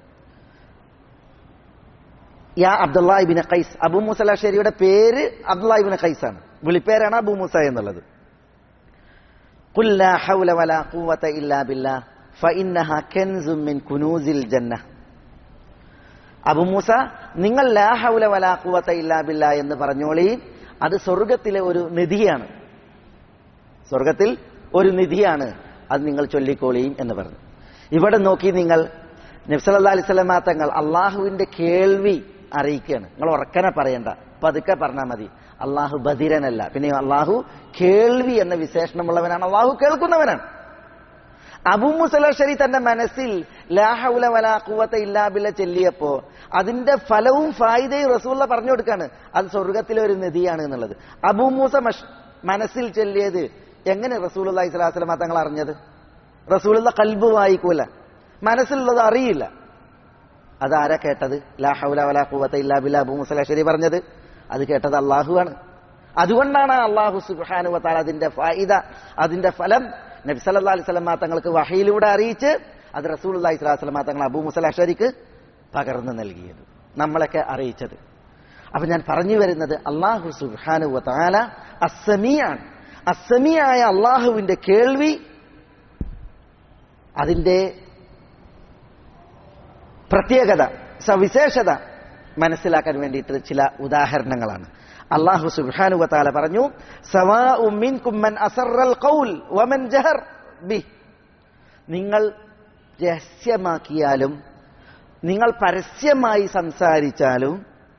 യാ അബ്ദുല്ലാഹ് ഇബ്നു ഖൈസ്. അബൂ മൂസ അശ്അരിയുടെ പേര് അബ്ദുല്ലാഹ് ഇബ്നു ഖൈസ് ആണ്, വിളിപ്പേരാണ് അബൂ മൂസ എന്നുള്ളത്. ഖുൽ ലാ ഹൗല വലാ ഖുവത ഇല്ലാ ബില്ലാഹ് ഫഇന്നഹാ കൻസും മിൻ കുനൂസിൽ ജന്നah. അബൂ മൂസ, നിങ്ങൾ ലാ ഹൗല വലാ ഖുവത ഇല്ലാ ബില്ലാഹ് എന്ന് പറഞ്ഞോളി, അത് സ്വർഗ്ഗത്തിലെ ഒരു നിധിയാണ്, സ്വർഗ്ഗത്തിൽ ഒരു നിധിയാണ്, അത് നിങ്ങൾ ചൊല്ലിക്കോളിയും എന്ന് പറഞ്ഞു. ഇവിടെ നോക്കി നിങ്ങൾ, നബി സല്ലല്ലാഹു അലൈഹി വസല്ലം തങ്ങൾ അള്ളാഹുവിന്റെ കേൾവി അറിയിക്കുകയാണ്. നിങ്ങൾ ഉറക്കനെ പറയണ്ട, പതുക്കെ പറഞ്ഞാൽ മതി. അള്ളാഹു ബധിരനല്ല, പിന്നെ അള്ളാഹു കേൾവി എന്ന വിശേഷണമുള്ളവനാണ്, അള്ളാഹു കേൾക്കുന്നവനാണ്. അബൂ മൂസ അശ്അരി തന്റെ മനസ്സിൽ ലാ ഹൗല വലാ ഖുവത ഇല്ലാ ബില്ലാഹ് ചൊല്ലിയപ്പോ അതിന്റെ ഫലവും ഫായിദയും റസൂലുള്ളാഹി പറഞ്ഞു കൊടുക്കാണ്, അത് സ്വർഗ്ഗത്തിലെ ഒരു നദിയാണ് എന്നുള്ളത്. അബൂ മൂസ മനസ്സിൽ ചൊല്ലിയത് എങ്ങനെ റസൂലുള്ളാഹി സ്വല്ലല്ലാഹു അലൈഹി വസല്ലം തങ്ങൾ അറിഞ്ഞത്? റസൂലുള്ളാഹി ഖൽബ് വായിക്കൂല, മനസ്സിലുള്ളത് അറിയില്ല. അതാരാ കേട്ടത്? ലാ ഹൗല വലാ ഖുവത ഇല്ലാ ബില്ലാഹ് അബൂ മൂസ അശ്അരി പറഞ്ഞത്, അത് കേട്ടത് അള്ളാഹുവാണ്. അതുകൊണ്ടാണ് അള്ളാഹു സുബ്ഹാനഹു വ തആല അതിന്റെ ഫായിദ, അതിന്റെ ഫലം നബി സല്ലല്ലാഹു അലൈഹി വസല്ലം തങ്ങൾക്ക് വഹയിലൂടെ അറിയിച്ച് അത് റസൂലുള്ളാഹി സ്വല്ലല്ലാഹു അലൈഹി വസല്ലം തങ്ങൾ അബൂ മൂസ അശ്അരിക്ക് പകർന്നു നൽകിയത്, നമ്മളൊക്കെ അറിയിച്ചത്. അപ്പൊ ഞാൻ പറഞ്ഞു വരുന്നത്, അള്ളാഹു സുബ്ഹാനഹു വ തആല അസ്സമീഅൻ, അസ്സമീഅായ അള്ളാഹുവിന്റെ കേൾവി, അതിന്റെ പ്രത്യേകത, സവിശേഷത മനസ്സിലാക്കാൻ വേണ്ടിയിട്ട് ചില ഉദാഹരണങ്ങളാണ്. അല്ലാഹു സുബ്ഹാനഹു വ തആല പറഞ്ഞു, സവാഉ മിൻകും മൻ അസറൽ ഖൗൽ വമൻ ജഹർ ബിഹി. നിങ്ങൾ രഹസ്യമാക്കിയാലും നിങ്ങൾ പരസ്യമായി സംസാരിച്ചാലും,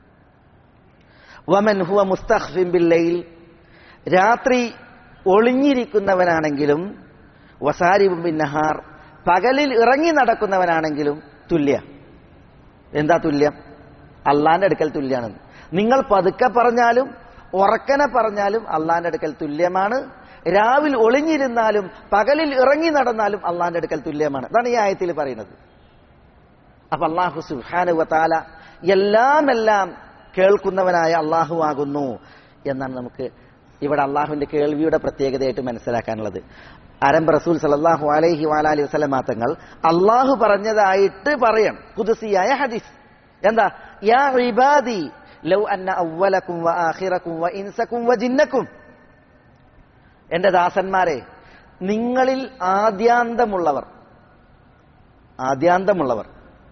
വമൻ ഹുവ മുസ്തഖ്ഫിൻ ബില്ലൈൽ, രാത്രി ഒളിഞ്ഞിരിക്കുന്നവനാണെങ്കിലും, വസാരിബുൻ ബിന്നഹാർ, പകലിൽ ഇറങ്ങി നടക്കുന്നവനാണെങ്കിലും തുല്യ. എന്താ തുല്യം? അള്ളാന്റെ അടുക്കൽ തുല്യാണെന്ന്. നിങ്ങൾ പതുക്കെ പറഞ്ഞാലും ഉറക്കനെ പറഞ്ഞാലും അള്ളാന്റെ അടുക്കൽ തുല്യമാണ്. രാവിൽ ഒളിഞ്ഞിരുന്നാലും പകലിൽ ഇറങ്ങി നടന്നാലും അള്ളാന്റെ അടുക്കൽ തുല്യമാണ്. അതാണ് ഈ ആയത്തിൽ പറയുന്നത്. അപ്പൊ അല്ലാഹു സുബ്ഹാനഹു വ തആല എല്ലാം എല്ലാം കേൾക്കുന്നവനായ അള്ളാഹു ആകുന്നു എന്നാണ് നമുക്ക് ഇവിടെ അള്ളാഹുവിന്റെ കേൾവിയുടെ പ്രത്യേകതയായിട്ട് മനസ്സിലാക്കാനുള്ളത്. ആരംഭ റസൂൽ സല്ലല്ലാഹു അലൈഹി വഅലിഹി വസല്ലം തങ്ങൾ അള്ളാഹു പറഞ്ഞതായിട്ട് പറയാം, ഖുദ്സിയായ ഹദീസ്. എന്താ? യാ ഇബാദി ലൗ അന്ന അവ്വലകും വആഖിറകും വഇൻസകും വജിന്നകും, എന്റെ ദാസന്മാരെ, നിങ്ങളിൽ ആദ്യാന്തമുള്ളവർ ആദ്യാന്തമുള്ളവർ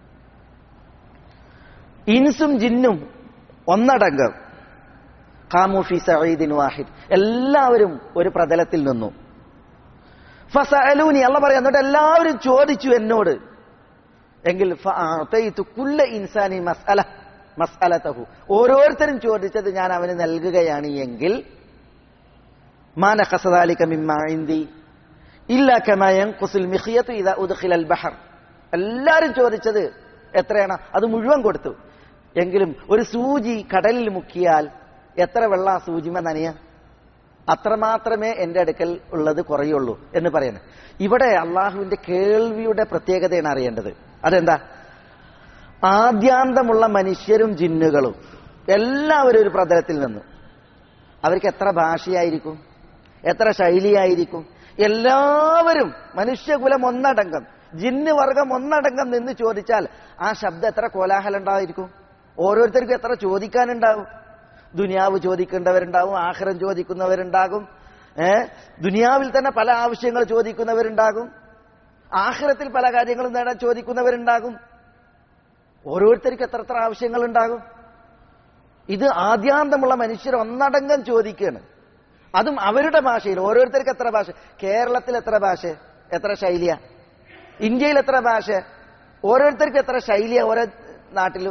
ഇൻസും ജിന്നും ഒന്നടങ്കം, ഖാമു ഫീ സഈദിൻ വാഹിദ്, എല്ലാവരും ഒരു പ്രതലത്തിൽ നിന്നു. ഫസഅലൂനി, അല്ലാഹു പറയാ, എന്നിട്ട് എല്ലാവരും ചോദിച്ചു എന്നോട്, എങ്കിൽ ഫഅതൈതു കുല്ല ഇൻസാനി മസ്അല മസ്അലതഹു, ഓരോരുത്തരും ചോദിച്ചത് ഞാൻ അവന് നൽകുകയാണ് എങ്കിൽ, മാ നഖസ ദാലിക മിമ്മാ ഇൻദി ഇല്ലാ കമാ യൻഖുസുൽ മിഖ്യതു ഇദാ ഉദ്ഖിലൽ ബഹർ, എല്ലാവരും ചോദിച്ചത് എത്രയാണ് അത് മുഴുവൻ കൊടുത്തു. എങ്കിലും ഒരു സൂചി കടലിൽ മുക്കിയാൽ എത്ര വെള്ളം ആ സൂചിമ നനയ, അത്രമാത്രമേ എന്റെ അടുക്കൽ ഉള്ളത് കുറയുള്ളൂ എന്ന് പറയുന്നത്. ഇവിടെ അള്ളാഹുവിന്റെ കേൾവിയുടെ പ്രത്യേകതയാണ് അറിയേണ്ടത്. അതെന്താ? ആദ്യാന്തമുള്ള മനുഷ്യരും ജിന്നുകളും എല്ലാവരും ഒരു പ്രതലത്തിൽ നിന്നു. അവർക്ക് എത്ര ഭാഷയായിരിക്കും, എത്ര ശൈലിയായിരിക്കും? എല്ലാവരും മനുഷ്യകുലം ഒന്നടങ്കം, ജിന്ന് വർഗം ഒന്നടങ്കം നിന്ന് ചോദിച്ചാൽ ആ ശബ്ദം എത്ര കോലാഹലം ഉണ്ടായിരിക്കും? ഓരോരുത്തർക്കും എത്ര ചോദിക്കാനുണ്ടാവും? ദുനിയാവ് ചോദിക്കേണ്ടവരുണ്ടാവും, ആഖിറം ചോദിക്കുന്നവരുണ്ടാകും, ഏഹ് ദുനിയാവിൽ തന്നെ പല ആവശ്യങ്ങൾ ചോദിക്കുന്നവരുണ്ടാകും, ആഖിറത്തിൽ പല കാര്യങ്ങളും നേടാൻ ചോദിക്കുന്നവരുണ്ടാകും. ഓരോരുത്തർക്കും എത്ര എത്ര ആവശ്യങ്ങൾ ഉണ്ടാകും? ഇത് ആദ്യാന്തമുള്ള മനുഷ്യർ ഒന്നടങ്കം ചോദിക്കുകയാണ്. അതും അവരുടെ ഭാഷയിൽ. ഓരോരുത്തർക്ക് എത്ര ഭാഷ? കേരളത്തിൽ എത്ര ഭാഷ, എത്ര ശൈലിയ? ഇന്ത്യയിൽ എത്ര ഭാഷ? ഓരോരുത്തർക്കും എത്ര ശൈലിയ ഓരോ നാട്ടിലും.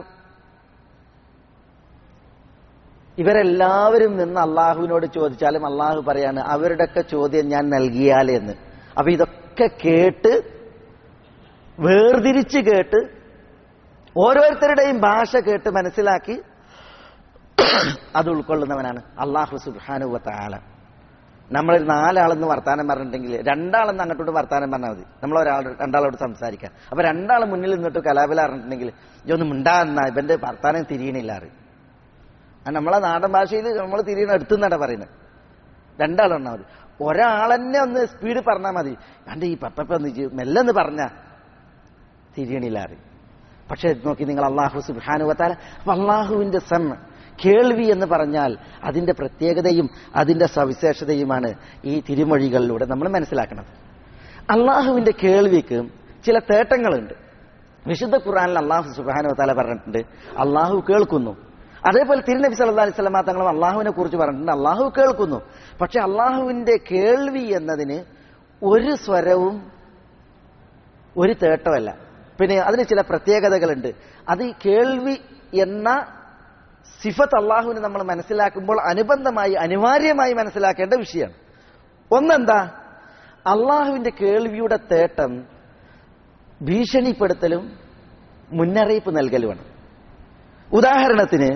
ഇവരെല്ലാവരും നിന്ന് അള്ളാഹുവിനോട് ചോദിച്ചാലും അള്ളാഹു പറയാണ് അവരുടെയൊക്കെ ചോദ്യം ഞാൻ നൽകിയാൽ എന്ന്. അപ്പൊ ഇതൊക്കെ കേട്ട് വേർതിരിച്ച് കേട്ട് ഓരോരുത്തരുടെയും ഭാഷ കേട്ട് മനസ്സിലാക്കി അത് ഉൾക്കൊള്ളുന്നവനാണ് അള്ളാഹു സുബ്ഹാനഹു വ തആല. നമ്മളൊരു നാലാളെന്ന് വർത്താനം പറഞ്ഞിട്ടുണ്ടെങ്കിൽ രണ്ടാളെന്ന് അങ്ങോട്ടോട്ട് വർത്താനം പറഞ്ഞാൽ മതി. നമ്മൾ ഒരാൾ രണ്ടാളോട് സംസാരിക്കാം. അപ്പൊ രണ്ടാൾ മുന്നിൽ നിന്നിട്ട് കലാപല പറഞ്ഞിട്ടുണ്ടെങ്കിൽ ഇതൊന്നും മിണ്ടാന്നാ ഇവന്റെ വർത്താനം തിരിയണില്ല അറിയും. നമ്മളെ നാടൻ ഭാഷയിൽ നമ്മൾ തിരിയണ എടുത്തുന്നാണ് പറയുന്നത്. രണ്ടാളെണ്ണാൽ മതി. ഒരാളെന്നെ ഒന്ന് സ്പീഡ് പറഞ്ഞാൽ മതി. കണ്ട് ഈ പപ്പന്ന് മെല്ലെന്ന് പറഞ്ഞാ തിരിയണില്ല അറിയും. പക്ഷെ നോക്കി നിങ്ങൾ അള്ളാഹു സുബ്ഹാനഹു വ തആല. അള്ളാഹുവിന്റെ സം, കേൾവി എന്ന് പറഞ്ഞാൽ അതിന്റെ പ്രത്യേകതയും അതിന്റെ സവിശേഷതയുമാണ് ഈ തിരുമൊഴികളിലൂടെ നമ്മൾ മനസ്സിലാക്കുന്നത്. അള്ളാഹുവിന്റെ കേൾവിക്ക് ചില തേട്ടങ്ങളുണ്ട്. വിശുദ്ധ ഖുർആനിൽ അള്ളാഹു സുബ്ഹാനഹു വ തആല പറഞ്ഞിട്ടുണ്ട് അള്ളാഹു കേൾക്കുന്നു. അതേപോലെ തിരുനബി സല്ലല്ലാഹു അലൈഹി വസല്ലം തങ്ങളും അള്ളാഹുവിനെ കുറിച്ച് പറഞ്ഞിട്ടുണ്ട് അള്ളാഹു കേൾക്കുന്നു. പക്ഷെ അള്ളാഹുവിന്റെ കേൾവി എന്നതിന് ഒരു സ്വരവും ഒരു തേട്ടമല്ല. പിന്നെ അതിന് ചില പ്രത്യേകതകളുണ്ട്. അത് ഈ കേൾവി എന്ന സിഫത്ത് അള്ളാഹുവിനെ നമ്മൾ മനസ്സിലാക്കുമ്പോൾ അനുബന്ധമായി അനിവാര്യമായി മനസ്സിലാക്കേണ്ട വിഷയമാണ്. ഒന്നെന്താ? അള്ളാഹുവിന്റെ കേൾവിയുടെ തേട്ടം ഭീഷണിപ്പെടുത്തലും മുന്നറിയിപ്പ് നൽകലുമാണ്. ഉദാഹരണത്തിന്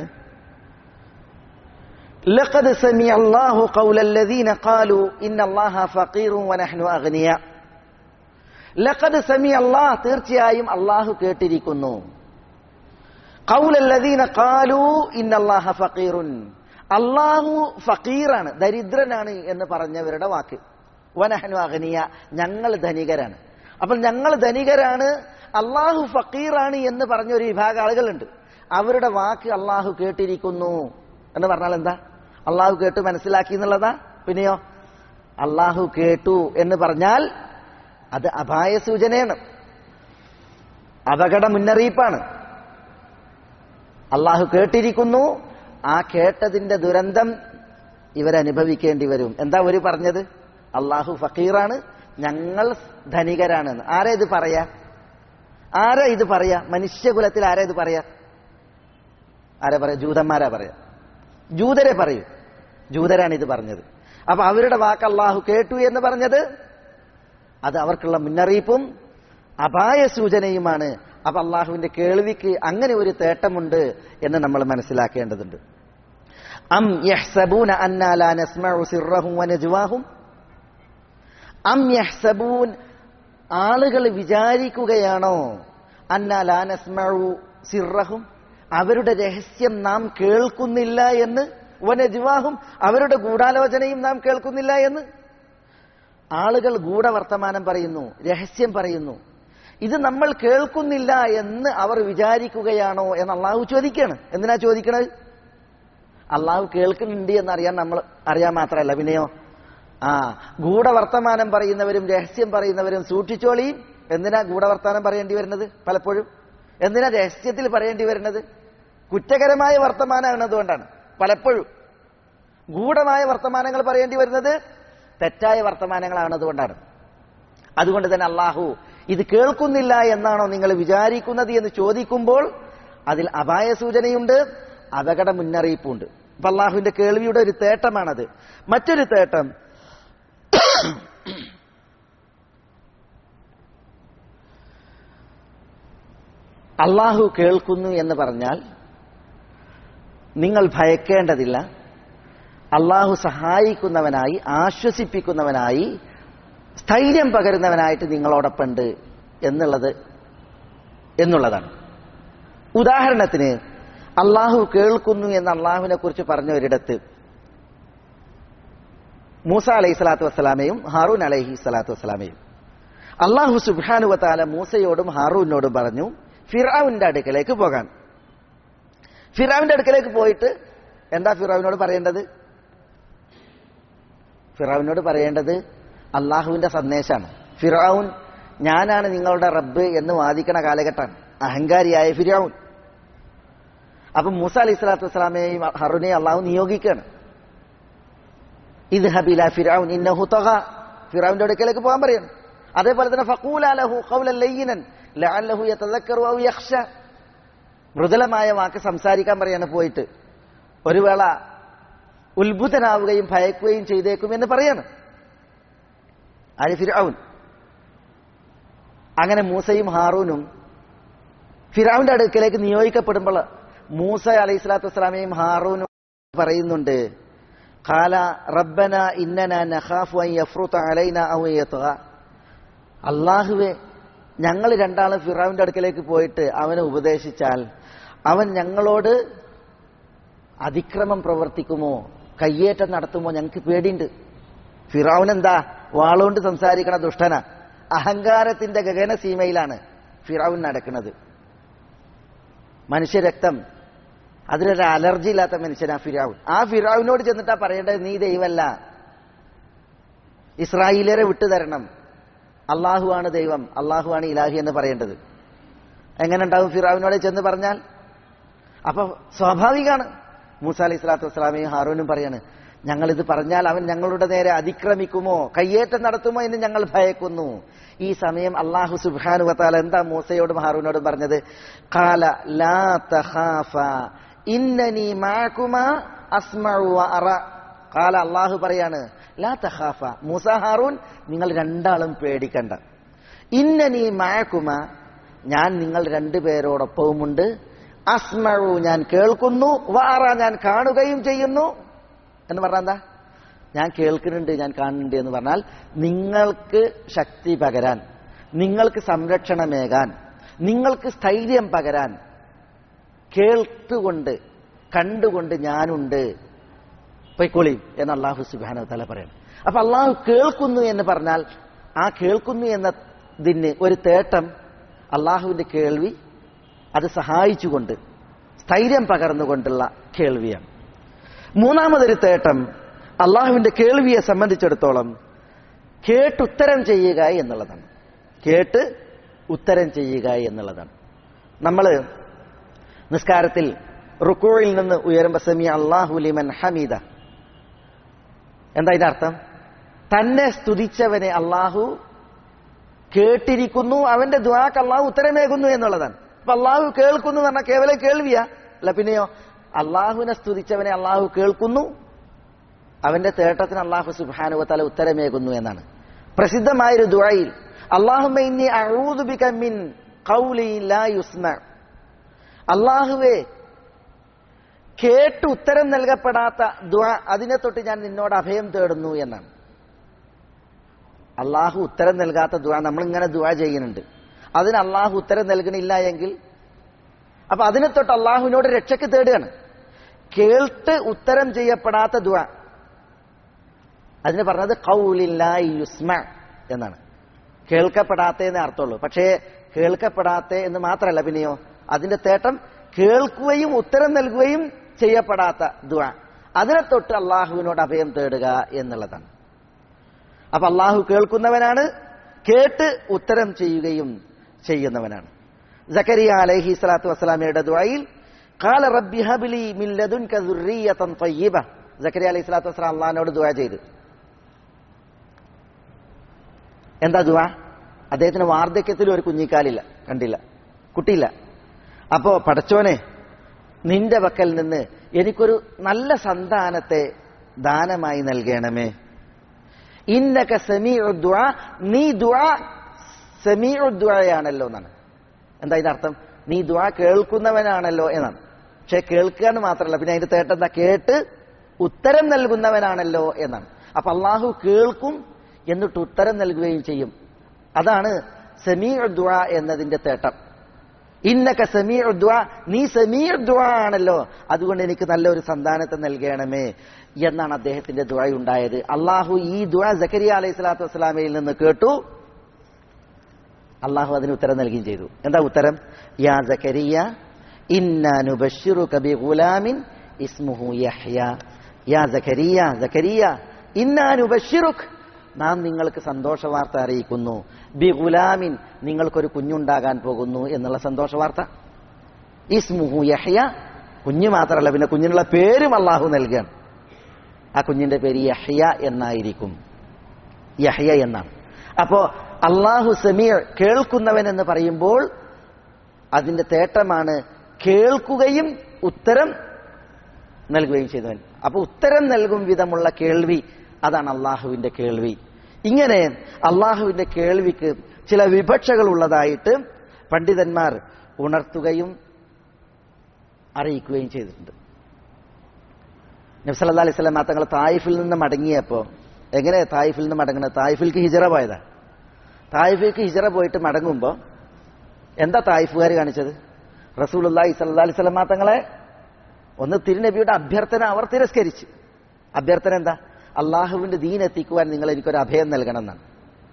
ലഖദ് സമിഅ അല്ലാഹു ഖൗലല്ലദീന ഖാലൂ ഇന്നല്ലാഹ ഫഖീറുൻ വനഹ്നു അഗ്നിയ. ലഖദ് സമിഅ അല്ലാഹ്, തീർച്ചയായും അള്ളാഹു കേട്ടിരിക്കുന്നു. ഖൗലല്ലദീന ഖാലൂ ഇന്നല്ലാഹ ഫഖീറുൻ, അള്ളാഹു ഫഖീറാണ്, ദരിദ്രനാണ് എന്ന് പറഞ്ഞവരുടെ വാക്ക്. വനഹ്നു അഗ്നിയ, ഞങ്ങൾ ധനികരാണ്. അപ്പോൾ ഞങ്ങൾ ധനികരാണ്, അള്ളാഹു ഫഖീറാണ് എന്ന് പറഞ്ഞ ഒരു വിഭാഗം ആളുകളുണ്ട്. അവരുടെ വാക്ക് അള്ളാഹു കേട്ടിരിക്കുന്നു എന്ന് പറഞ്ഞാൽ എന്താ? അള്ളാഹു കേട്ട് മനസ്സിലാക്കി എന്നുള്ളതാ. പിന്നെയോ അള്ളാഹു കേട്ടു എന്ന് പറഞ്ഞാൽ അത് അപായ സൂചനയാണ്, അപകട മുന്നറിയിപ്പാണ്. അള്ളാഹു കേട്ടിരിക്കുന്നു, ആ കേട്ടതിന്റെ ദുരന്തം ഇവരനുഭവിക്കേണ്ടി വരും. എന്താ ഒരു പറഞ്ഞത്? അള്ളാഹു ഫഖീറാണ്, ഞങ്ങൾ ധനികരാണെന്ന്. ആരാ ഇത് പറയാ? ആരാ ഇത് പറയാ? മനുഷ്യകുലത്തിൽ ആരാ ഇത് പറയാ? ആരാ പറയാ? ജൂതന്മാരാ പറയാ. ജൂതരെ പറയൂ, ജൂതരാണ് ഇത് പറഞ്ഞത്. അപ്പൊ അവരുടെ വാക്ക് അള്ളാഹു കേട്ടു എന്ന് പറഞ്ഞത് അത് അവർക്കുള്ള മുന്നറിയിപ്പും അപായ സൂചനയുമാണ്. അപ്പൊ അള്ളാഹുവിന്റെ കേൾവിക്ക് അങ്ങനെ ഒരു തേട്ടമുണ്ട് എന്ന് നമ്മൾ മനസ്സിലാക്കേണ്ടതുണ്ട്. അം യഹ്സബൂന അന്നാ ലാ നസ്മഉ സിർറഹും വനജ്വാഹും. അം യഹ്സബൂൻ, ആളുകൾ വിചാരിക്കുകയാണോ, അന്നാ ലാ നസ്മഉ സിർറഹും, അവരുടെ രഹസ്യം നാം കേൾക്കുന്നില്ല എന്ന്, വനജ്വാഹും, അവരുടെ ഗൂഢാലോചനയും നാം കേൾക്കുന്നില്ല എന്ന്. ആളുകൾ ഗൂഢവർത്തമാനം പറയുന്നു, രഹസ്യം പറയുന്നു, ഇത് നമ്മൾ കേൾക്കുന്നില്ല എന്ന് അവർ വിചാരിക്കുകയാണോ എന്ന് അള്ളാഹു ചോദിക്കുകയാണ്. എന്തിനാ ചോദിക്കണത്? അള്ളാഹു കേൾക്കുന്നുണ്ട് എന്നറിയാൻ നമ്മൾ അറിയാൻ മാത്രമല്ല, പിന്നെയോ ആ ഗൂഢവർത്തമാനം പറയുന്നവരും രഹസ്യം പറയുന്നവരും സൂക്ഷിച്ചോളിയും. എന്തിനാ ഗൂഢവർത്തമാനം പറയേണ്ടി വരുന്നത്? പലപ്പോഴും എന്തിനാ രഹസ്യത്തിൽ പറയേണ്ടി വരുന്നത്? കുറ്റകരമായ വർത്തമാനമാണ്. അതുകൊണ്ടാണ് പലപ്പോഴും ഗൂഢമായ വർത്തമാനങ്ങൾ പറയേണ്ടി വരുന്നത്. തെറ്റായ വർത്തമാനങ്ങളാണ്, അതുകൊണ്ടാണ്. അതുകൊണ്ട് തന്നെ അള്ളാഹു ഇത് കേൾക്കുന്നില്ല എന്നാണോ നിങ്ങൾ വിചാരിക്കുന്നത് എന്ന് ചോദിക്കുമ്പോൾ അതിൽ അപായ സൂചനയുണ്ട്, അപകട മുന്നറിയിപ്പുണ്ട്. അപ്പൊ അള്ളാഹുവിന്റെ കേൾവിയുടെ ഒരു തേട്ടമാണത്. മറ്റൊരു തേട്ടം അള്ളാഹു കേൾക്കുന്നു എന്ന് പറഞ്ഞാൽ നിങ്ങൾ ഭയക്കേണ്ടതില്ല. അള്ളാഹു സഹായിക്കുന്നവനായി, ആശ്വസിപ്പിക്കുന്നവനായി, സ്ഥൈര്യം പകരുന്നവനായിട്ട് നിങ്ങളോടൊപ്പമുണ്ട് എന്നുള്ളത് എന്നുള്ളതാണ്. ഉദാഹരണത്തിന് അള്ളാഹു കേൾക്കുന്നു എന്ന് അള്ളാഹുവിനെ കുറിച്ച് പറഞ്ഞ ഒരിടത്ത് മൂസ അലൈഹി സ്വലാത്തു വസ്സലാമയും ഹാറൂൻ അലൈഹി സ്വലാത്തു വസ്സലാമയും അള്ളാഹു സുബ്ഹാനഹു വ തആല മൂസയോടും ഹാറൂനോടും പറഞ്ഞു ഫിർഔന്റെ അടുക്കലേക്ക് പോകാൻ. ഫിർഔന്റെ അടുക്കലേക്ക് പോയിട്ട് എന്താ ഫിർഔനോട് പറയേണ്ടത്? ഫിർഔനോട് പറയേണ്ടത് അള്ളാഹുവിന്റെ സന്ദേശമാണ്. ഫിർഔൻ ഞാനാണ് നിങ്ങളുടെ റബ്ബ് എന്ന് വാദിക്കണ കാലഘട്ടമാണ്, അഹങ്കാരിയായ ഫിർഔൻ. അപ്പൊ മൂസ അലൈഹി സ്വലാത്തു വസ്സലാമയെയും ഹാറൂനെയും അള്ളാഹു നിയോഗിക്കുകയാണ്. ഇദ്ഹബ് ഇലാ ഫിർഔൻ ഇന്നഹു തഗ, ഫിർഔന്റെ അടുക്കലേക്ക് പോകാൻ പറയാണ്. അതേപോലെ തന്നെ ഫഖൂലാ ലഹു ഖൗലൻ ലയ്യിനൻ ലഅല്ലഹു യതദക്കറു ഔ യഖ്ശ, മൃദുലമായ വാക്ക് സംസാരിക്കാൻ പറയാണ്. പോയിട്ട് ഒരു വേള ഉത്ഭുതനാവുകയും ഭയക്കുകയും ചെയ്തേക്കും എന്ന് പറയാണ് ആര്? ഫിർഔൻ. അങ്ങനെ മൂസയും ഹാറൂനും ഫിർഔന്റെ അടുക്കലേക്ക് നിയോഗിക്കപ്പെടുമ്പോൾ മൂസ അലൈഹി സ്വലാത്തു വസ്സലാമയും ഹാറൂനും പറയുന്നുണ്ട്, ഖാല റബ്ബന ഇന്നന നഖാഫു അൻ യഫ്റുത അലൈന ഔ യത്ഗ, അല്ലാഹുവേ ഞങ്ങൾ രണ്ടാളും ഫിർഔന്റെ അടുക്കലേക്ക് പോയിട്ട് അവനെ ഉപദേശിച്ചാൽ അവൻ ഞങ്ങളോട് അതിക്രമം പ്രവർത്തിക്കുമോ, കയ്യേറ്റം നടത്തുമോ, ഞങ്ങൾക്ക് പേടിയുണ്ട്. ഫിർഔൻ എന്താ വാളുകൊണ്ട് സംസാരിക്കണ ദുഷ്ടന, അഹങ്കാരത്തിന്റെ ഗഗനസീമയിലാണ് ഫിർഔൻ നടക്കുന്നത്. മനുഷ്യരക്തം അതിനൊരു അലർജി ഇല്ലാത്ത മനുഷ്യനാ ഫിർഔൻ. ആ ഫിർഔനോട് ചെന്നിട്ടാ പറയേണ്ടത് നീ ദൈവമല്ല, ഇസ്രായേലിയരെ വിട്ടുതരണം, അള്ളാഹുവാണ് ദൈവം, അള്ളാഹുവാണ് ഇലാഹി എന്ന് പറയേണ്ടത്. എങ്ങനെ ഉണ്ടാവും ഫിർഔനോട് ചെന്ന് പറഞ്ഞാൽ? അപ്പൊ സ്വാഭാവികമാണ് മൂസ അലൈഹി സ്വലാത്തു വസ്സലാമയും ഹാറൂനും പറയാണ്, ഞങ്ങളിത് പറഞ്ഞാൽ അവൻ ഞങ്ങളുടെ നേരെ അതിക്രമിക്കുമോ, കയ്യേറ്റം നടത്തുമോ എന്ന് ഞങ്ങൾ ഭയക്കുന്നു. ഈ സമയം അല്ലാഹു സുബ്ഹാനഹു വ തആല എന്താ മൂസയോടും ഹാറൂനോടും പറഞ്ഞത്? ഖാല ലാ തഖാഫ ഇന്നനി മഅകുമാ അസ്മഉ വ അറ. ഖാല അല്ലാഹു പറയാണ്, ലാ തഖാഫ, മൂസ ഹാറൂൻ നിങ്ങൾ രണ്ടാളും പേടിക്കണ്ട. ഇന്നനി മഅകുമാ, ഞാൻ നിങ്ങൾ രണ്ടുപേരോടൊപ്പവുമുണ്ട്. അസ്മഉ, ഞാൻ കേൾക്കുന്നു, വ അറ, ഞാൻ കാണുകയും ചെയ്യുന്നു. എന്ന് പറഞ്ഞാൽ എന്താ? ഞാൻ കേൾക്കുന്നുണ്ട്, ഞാൻ കാണുന്നുണ്ട് എന്ന് പറഞ്ഞാൽ നിങ്ങൾക്ക് ശക്തി പകരാൻ, നിങ്ങൾക്ക് സംരക്ഷണമേകാൻ, നിങ്ങൾക്ക് സ്ഥൈര്യം പകരാൻ കേൾത്തുകൊണ്ട് കണ്ടുകൊണ്ട് ഞാനുണ്ട്, പൊയ്ക്കോളി എന്ന് അല്ലാഹു സുബ്ഹാനഹു വ തആല പറയണം. അപ്പൊ അല്ലാഹു കേൾക്കുന്നു എന്ന് പറഞ്ഞാൽ ആ കേൾക്കുന്നു എന്നതിന് ഒരു തേട്ടം അല്ലാഹുവിന്റെ കേൾവി അത് സഹായിച്ചുകൊണ്ട് സ്ഥൈര്യം പകർന്നുകൊണ്ടുള്ള കേൾവിയാണ്. മൂന്നാമതൊരു തേട്ടം അള്ളാഹുവിന്റെ കേൾവിയെ സംബന്ധിച്ചിടത്തോളം കേട്ടുത്തരം ചെയ്യുക എന്നുള്ളതാണ്. കേട്ട് ഉത്തരം ചെയ്യുക എന്നുള്ളതാണ്. നമ്മൾ നിസ്കാരത്തിൽ റുക്കൂയിൽ നിന്ന് ഉയരുമ്പോൾ സമി അല്ലാഹു ലിമൻ ഹമീദ, എന്താ ഇതിന്റെ അർത്ഥം? തന്നെ സ്തുതിച്ചവനെ അള്ളാഹു കേട്ടിരിക്കുന്നു, അവന്റെ ദുആക്ക് അള്ളാഹു ഉത്തരമേകുന്നു എന്നുള്ളതാണ്. അപ്പൊ അള്ളാഹു കേൾക്കുന്നു എന്ന് പറഞ്ഞാൽ കേവലം കേൾവിയാ അല്ല, പിന്നെയോ അള്ളാഹുവിനെ സ്തുതിച്ചവനെ അള്ളാഹു കേൾക്കുന്നു, അവന്റെ തേട്ടത്തിന് അള്ളാഹു സുബ്ഹാനഹു വ തആല ഉത്തരമേകുന്നു എന്നാണ്. പ്രസിദ്ധമായൊരു ദുആയിൽ അല്ലാഹുമ്മ ഇന്നി അഊദു ബിക മിൻ ഖൗലി ലാ യുസ്മഅ, അള്ളാഹുവേ കേട്ട് ഉത്തരം നൽകപ്പെടാത്ത ദുആ, അതിനെ തൊട്ട് ഞാൻ നിന്നോട് അഭയം തേടുന്നു എന്നാണ്. അള്ളാഹു ഉത്തരം നൽകാത്ത ദുആ നമ്മളിങ്ങനെ ദുആ ചെയ്യുന്നുണ്ട്, അതിന് അള്ളാഹു ഉത്തരം നൽകണില്ല എങ്കിൽ അപ്പൊ അതിനെ തൊട്ട് അള്ളാഹുവിനോട് രക്ഷയ്ക്ക് തേടുകയാണ്. കേട്ട് ഉത്തരം ചെയ്യപ്പെടാത്ത ദുആ, അതിന് പറഞ്ഞത് ഖൗലിൻ ലാ യുസ്മഅ എന്നാണ്. കേൾക്കപ്പെടാത്ത എന്നേ അർത്ഥമുള്ളൂ. പക്ഷേ കേൾക്കപ്പെടാത്ത എന്ന് മാത്രമല്ല, പിന്നെയോ അതിന്റെ തേട്ടം കേൾക്കുകയും ഉത്തരം നൽകുകയും ചെയ്യപ്പെടാത്ത ദുആ, അതിനെ തൊട്ട് അള്ളാഹുവിനോട് അഭയം തേടുക എന്നുള്ളതാണ്. അപ്പൊ അള്ളാഹു കേൾക്കുന്നവനാണ്, കേട്ട് ഉത്തരം ചെയ്യുകയും ചെയ്യുന്നവനാണ്. സക്കരിയ അലൈഹി സ്വലാത്തു വസ്സലാമയുടെ ദുആയിൽ ഖാല റബ്ബി ഹബ്ലി മിൻ ലദുൻക ദുർരിയതൻ തയ്യിബ, സക്കരിയ അലൈഹി സ്വലാത്തു വസ്സലാം അള്ളാഹിനോട് ദുആ ചെയ്തു. എന്താ ദുആ? അദ്ദേഹത്തിന് വാർദ്ധക്യത്തിൽ ഒരു കുഞ്ഞിക്കാലില്ല, കണ്ടില്ല, കുട്ടിയില്ല. അപ്പോ പടച്ചോനെ, നിന്റെ പക്കൽ നിന്ന് എനിക്കൊരു നല്ല സന്താനത്തെ ദാനമായി നൽകണമേ. ഇന്നക സമീഉ ദുആ, നീ ദുആ സമീഉ ദുആയാണല്ലോ എന്നാണ്. എന്താ ഇതിന്റെ അർത്ഥം? നീ ദുആ കേൾക്കുന്നവനാണല്ലോ എന്നാണ്. പക്ഷെ കേൾക്കുക എന്ന് മാത്രമല്ല, പിന്നെ അതിന്റെ തേട്ടം എന്താ? കേട്ട് ഉത്തരം നൽകുന്നവനാണല്ലോ എന്നാണ്. അപ്പൊ അള്ളാഹു കേൾക്കും, എന്നിട്ട് ഉത്തരം നൽകുകയും ചെയ്യും. അതാണ് സമീഉ ദുആ എന്നതിന്റെ തേട്ടം. ഇന്നക സമീഉ ദുആ, നീ സമീഉ ദുആ ആണല്ലോ, അതുകൊണ്ട് എനിക്ക് നല്ലൊരു സന്താനത്തെ നൽകണമേ എന്നാണ് അദ്ദേഹത്തിന്റെ ദുആ ഉണ്ടായത്. അള്ളാഹു ഈ ദുആ സക്കരിയ അലൈഹി സ്വലാത്തു വസ്സലാമയിൽ നിന്ന് കേട്ടു. അള്ളാഹു അതിന് ഉത്തരം നൽകുകയും ചെയ്തു. എന്താ ഉത്തരം? യാ സക്കരിയ ഇന്നാ നുബശ്ശിറുക ബിഗുലാമിൻ ഇസ്മുഹു യഹ്യ. യാ സക്കരിയ, സക്കരിയ ഇന്നാ നുബശ്ശിറുക, നാം നിങ്ങൾക്ക് സന്തോഷ വാർത്ത അറിയിക്കുന്നു. ബിഗുലാമിൻ, നിങ്ങൾക്കൊരു കുഞ്ഞുണ്ടാകാൻ പോകുന്നു എന്നുള്ള സന്തോഷ വാർത്ത. ഇസ്മുഹു യഹ്യ, കുഞ്ഞു മാത്രമല്ല, പിന്നെ കുഞ്ഞിനുള്ള പേരും അള്ളാഹു നൽകുകയാണ്. ആ കുഞ്ഞിന്റെ പേര് യഹ്യ എന്നായിരിക്കും. യഹ്യ എന്നാണ്. അപ്പോ അള്ളാഹു സമീർ, കേൾക്കുന്നവൻ എന്ന് പറയുമ്പോൾ അതിന്റെ തേട്ടമാണ് കേൾക്കുകയും ഉത്തരം നൽകുകയും ചെയ്തവൻ. അപ്പൊ ഉത്തരം നൽകും വിധമുള്ള കേൾവി, അതാണ് അള്ളാഹുവിന്റെ കേൾവി. ഇങ്ങനെ അള്ളാഹുവിന്റെ കേൾവിക്ക് ചില വിവക്ഷകൾ ഉള്ളതായിട്ട് പണ്ഡിതന്മാർ ഉണർത്തുകയും അറിയിക്കുകയും ചെയ്തിട്ടുണ്ട്. നബി സല്ലല്ലാഹു അലൈഹി വസല്ലം തങ്ങൾ തായിഫിൽ നിന്ന് മടങ്ങിയപ്പോൾ, എങ്ങനെ തായിഫിൽ നിന്ന് മടങ്ങുന്നത്? തായിഫിലേക്ക് ഹിജറ പോയതാ. തായിഫിലേക്ക് ഹിജറ പോയിട്ട് മടങ്ങുമ്പോൾ എന്താ തായിഫുകാർ കാണിച്ചത്? റസൂലുള്ളാഹി സ്വല്ലല്ലാഹു അലൈഹി വസല്ലം തങ്ങളെ ഒന്ന് തിരുനബിയുടെ അഭ്യർത്ഥന അവർ തിരസ്കരിച്ച്. അഭ്യർത്ഥന എന്താ? അള്ളാഹുവിന്റെ ദീൻ എത്തിക്കുവാൻ നിങ്ങൾ എനിക്കൊരു അഭയം നൽകണം എന്നാണ്.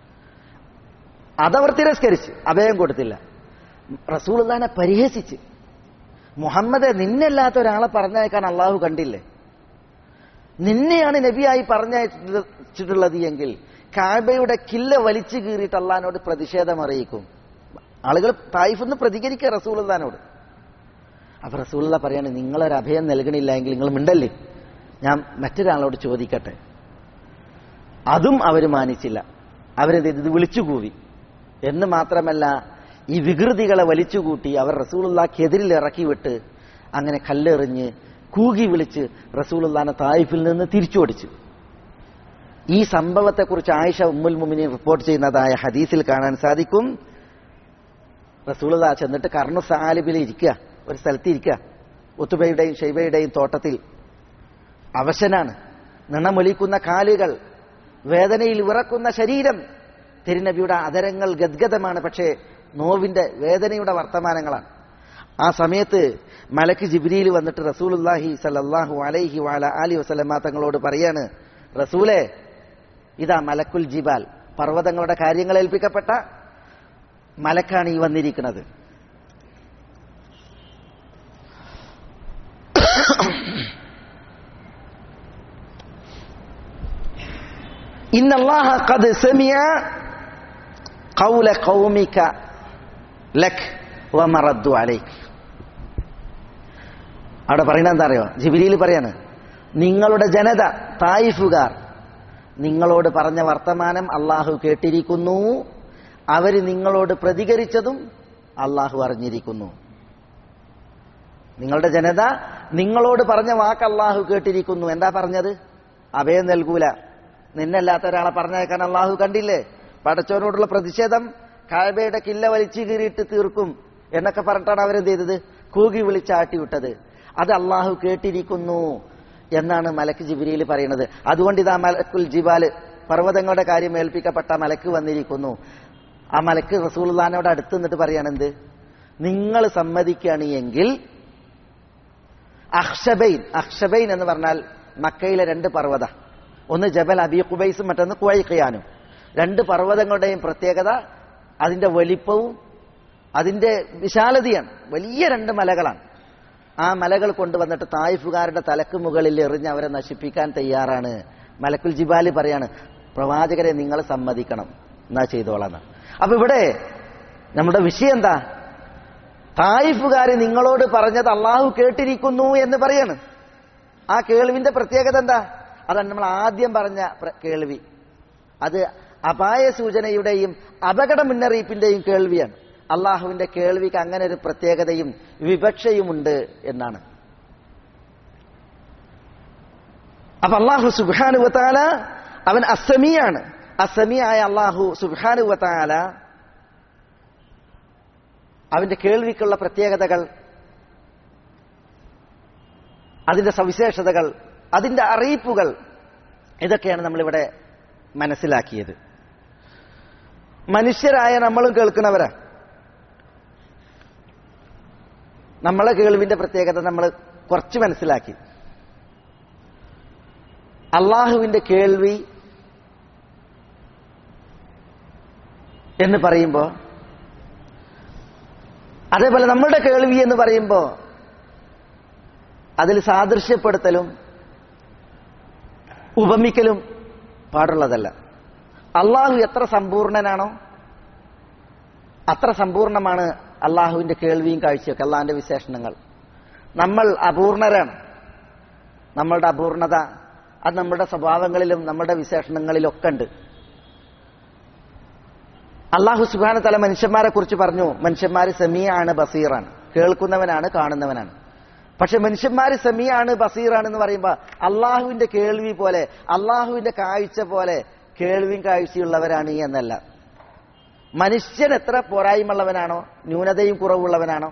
അതവർ തിരസ്കരിച്ച്, അഭയം കൊടുത്തില്ല. റസൂലുള്ളാഹിനെ പരിഹസിച്ച്, മുഹമ്മദെ നിന്നല്ലാത്ത ഒരാളെ പറഞ്ഞയക്കാൻ അള്ളാഹു കണ്ടില്ലേ? നിന്നെയാണ് നബിയായി പറഞ്ഞയച്ചിട്ടുള്ളത് എങ്കിൽ കഅബയുടെ കില്ല വലിച്ചു കീറിയിട്ട് അള്ളാഹിനോട് പ്രതിഷേധം അറിയിക്കും. ആളുകൾ തായിഫിൽ നിന്ന് പ്രതികരിക്കുക റസൂലുള്ളാഹിനോട്. അപ്പൊ റസൂലുള്ളാഹി പറയാണ്, നിങ്ങളൊരു അഭയം നൽകണില്ല എങ്കിൽ നിങ്ങൾ മിണ്ടല്ലേ, ഞാൻ മറ്റൊരാളോട് ചോദിക്കട്ടെ. അതും അവർ മാനിച്ചില്ല. അവരെന്ത് ഇത് വിളിച്ചു കൂവി. എന്ന് മാത്രമല്ല, ഈ വികൃതികളെ വലിച്ചുകൂട്ടി അവർ റസൂലുള്ളാഹിക്കെതിരിൽ ഇറക്കി വിട്ട് അങ്ങനെ കല്ലെറിഞ്ഞ് കൂകി വിളിച്ച് റസൂലുള്ളാഹിനെ തായിഫിൽ നിന്ന് തിരിച്ചോടിച്ചു. ഈ സംഭവത്തെക്കുറിച്ച് ആയിഷ ഉമ്മുൽ മുഅ്മിനീൻ റിപ്പോർട്ട് ചെയ്യുന്നതായ ഹദീസിൽ കാണാൻ സാധിക്കും. റസൂലുള്ളാഹി ചെന്നിട്ട് കർണു സാലിബിൽ ഇരിക്കുക, ഒരു സ്ഥലത്ത് ഇരിക്കുക, ഉത്തുബയുടെയും ഷൈബയുടെയും തോട്ടത്തിൽ. അവശനാണ്, നിണമൊലിക്കുന്ന കാലുകൾ, വേദനയിൽ വിറക്കുന്ന ശരീരം. തിരുനബിയുടെ അധരങ്ങൾ ഗദ്ഗദമാണ്, പക്ഷേ നോവിന്റെ വേദനയുടെ വർത്തമാനങ്ങളാണ്. ആ സമയത്ത് മലക്ക് ജിബ്രീൽ വന്നിട്ട് റസൂലുള്ളാഹി സ്വല്ലല്ലാഹു അലൈഹി വഅല ആലിഹി വസല്ലമ തങ്ങളോട് പറയാണ്, റസൂലേ, ഇതാ മലക്കുൽ ജിബാൽ, പർവ്വതങ്ങളുടെ കാര്യങ്ങൾ ഏൽപ്പിക്കപ്പെട്ട മലക്കാണ് ഈ വന്നിരിക്കുന്നത്. ഇന്നല്ലാഹ ഖദ് സമിഅ ഖൗല ഖൗമിക ലക് വമറദ്ദു അലൈക്. അവിടെ പറയുന്നത് എന്താ അറിയോ? ജിബ്രീൽ പറയാണ്, നിങ്ങളുടെ ജനത തായിഫുകാർ നിങ്ങളോട് പറഞ്ഞ വർത്തമാനം അള്ളാഹു കേട്ടിരിക്കുന്നു, അവര് നിങ്ങളോട് പ്രതികരിച്ചതും അള്ളാഹു അറിഞ്ഞിരിക്കുന്നു. നിങ്ങളുടെ ജനത നിങ്ങളോട് പറഞ്ഞ വാക്ക് അള്ളാഹു കേട്ടിരിക്കുന്നു. എന്താ പറഞ്ഞത്? അഭയം നൽകൂല, നിന്നല്ലാത്ത ഒരാളെ പറഞ്ഞയക്കാൻ അള്ളാഹു കണ്ടില്ലേ? പടച്ചവനോടുള്ള പ്രതിഷേധം, കഅബയുടെ കില്ല വലിച്ചു കീറിയിട്ട് തീർക്കും എന്നൊക്കെ പറഞ്ഞിട്ടാണ് അവരെന്ത് ചെയ്തത്? കൂകി വിളിച്ചാട്ടി വിട്ടത്. അത് അള്ളാഹു കേട്ടിരിക്കുന്നു എന്നാണ് മലക്ക് ജിബ്രീൽ പറയുന്നത്. അതുകൊണ്ട് ഇതാ മലക്കുൽ ജിബാല്, പർവ്വതങ്ങളുടെ കാര്യം ഏൽപ്പിക്കപ്പെട്ട മലക്ക് വന്നിരിക്കുന്നു. ആ മലക്ക് റസൂലുള്ളാഹിനോട് അടുത്ത് നിന്നിട്ട് പറയാണെന്ത്? നിങ്ങൾ സമ്മതിക്കുകയാണ് എങ്കിൽ അഖ്ശബൈൻ, അഖ്ശബൈൻ എന്ന് പറഞ്ഞാൽ മക്കയിലെ രണ്ട് പർവ്വത, ഒന്ന് ജബൽ അബീ ഖുബൈസും മറ്റൊന്ന് ഖുവൈഖിയാനും. രണ്ട് പർവ്വതങ്ങളുടെയും പ്രത്യേകത അതിന്റെ വലിപ്പവും അതിന്റെ വിശാലതയാണ്. വലിയ രണ്ട് മലകളാണ്. ആ മലകൾ കൊണ്ടുവന്നിട്ട് തായിഫുകാരുടെ തലക്ക് മുകളിൽ എറിഞ്ഞ് അവരെ നശിപ്പിക്കാൻ തയ്യാറാണ്. മലക്കുൽ ജിബാലി പറയാണ്, പ്രവാചകരെ നിങ്ങൾ സമ്മതിക്കണം, എന്നാ ചെയ്തോളാം. അപ്പൊ ഇവിടെ നമ്മുടെ വിഷയം എന്താ? തായിഫുകാര് നിങ്ങളോട് പറഞ്ഞത് അള്ളാഹു കേട്ടിരിക്കുന്നു എന്ന് പറയാണ്. ആ കേൾവിന്റെ പ്രത്യേകത എന്താ? അതാണ് നമ്മൾ ആദ്യം പറഞ്ഞ കേൾവി. അത് അപായ സൂചനയുടെയും അപകട മുന്നറിയിപ്പിന്റെയും കേൾവിയാണ്. അള്ളാഹുവിന്റെ കേൾവിക്ക് അങ്ങനെ ഒരു പ്രത്യേകതയും വിവക്ഷയുമുണ്ട് എന്നാണ്. അപ്പൊ അള്ളാഹു സുബ്ഹാനഹു വ തആല അവൻ അസ്സമിയാണ്. അസ്സമിയായ അള്ളാഹു സുബ്ഹാനഹു വ തആല അവന്റെ കേൾവിക്കുള്ള പ്രത്യേകതകൾ, അതിന്റെ സവിശേഷതകൾ, അതിന്റെ അറിയിപ്പുകൾ, ഇതൊക്കെയാണ് നമ്മളിവിടെ മനസ്സിലാക്കിയത്. മനുഷ്യരായ നമ്മളും കേൾക്കുന്നവരാ. നമ്മളെ കേൾവിന്റെ പ്രത്യേകത നമ്മൾ കുറച്ച് മനസ്സിലാക്കി. അള്ളാഹുവിന്റെ കേൾവി എന്ന് പറയുമ്പോൾ, അതേപോലെ നമ്മളുടെ കേൾവി എന്ന് പറയുമ്പോൾ അതിൽ സാദൃശ്യപ്പെടുത്തലും ഉപമിക്കലും പാടുള്ളതല്ല. അള്ളാഹു എത്ര സമ്പൂർണനാണോ അത്ര സമ്പൂർണമാണ് അള്ളാഹുവിന്റെ കേൾവിയും കാഴ്ചയൊക്കെ, അള്ളാഹുവിന്റെ വിശേഷണങ്ങൾ. നമ്മൾ അപൂർണരാണ്. നമ്മളുടെ അപൂർണത അത് നമ്മുടെ സ്വഭാവങ്ങളിലും നമ്മുടെ വിശേഷണങ്ങളിലൊക്കെ ഉണ്ട്. അള്ളാഹു സുബ്ഹാനഹു വ തആല മനുഷ്യന്മാരെ കുറിച്ച് പറഞ്ഞു, മനുഷ്യന്മാര് സമീഅാണ് ബസീറാണ്, കേൾക്കുന്നവനാണ് കാണുന്നവനാണ്. പക്ഷെ മനുഷ്യന്മാര് സമീഅാണ് ബസീറാണ് എന്ന് പറയുമ്പോൾ അള്ളാഹുവിന്റെ കേൾവി പോലെ, അള്ളാഹുവിന്റെ കാഴ്ച പോലെ കേൾവിയും കാഴ്ചയുള്ളവരാണ് എന്നല്ല. മനുഷ്യൻ എത്ര പോരായ്മയുള്ളവനാണോ, ന്യൂനതയും കുറവുള്ളവനാണോ,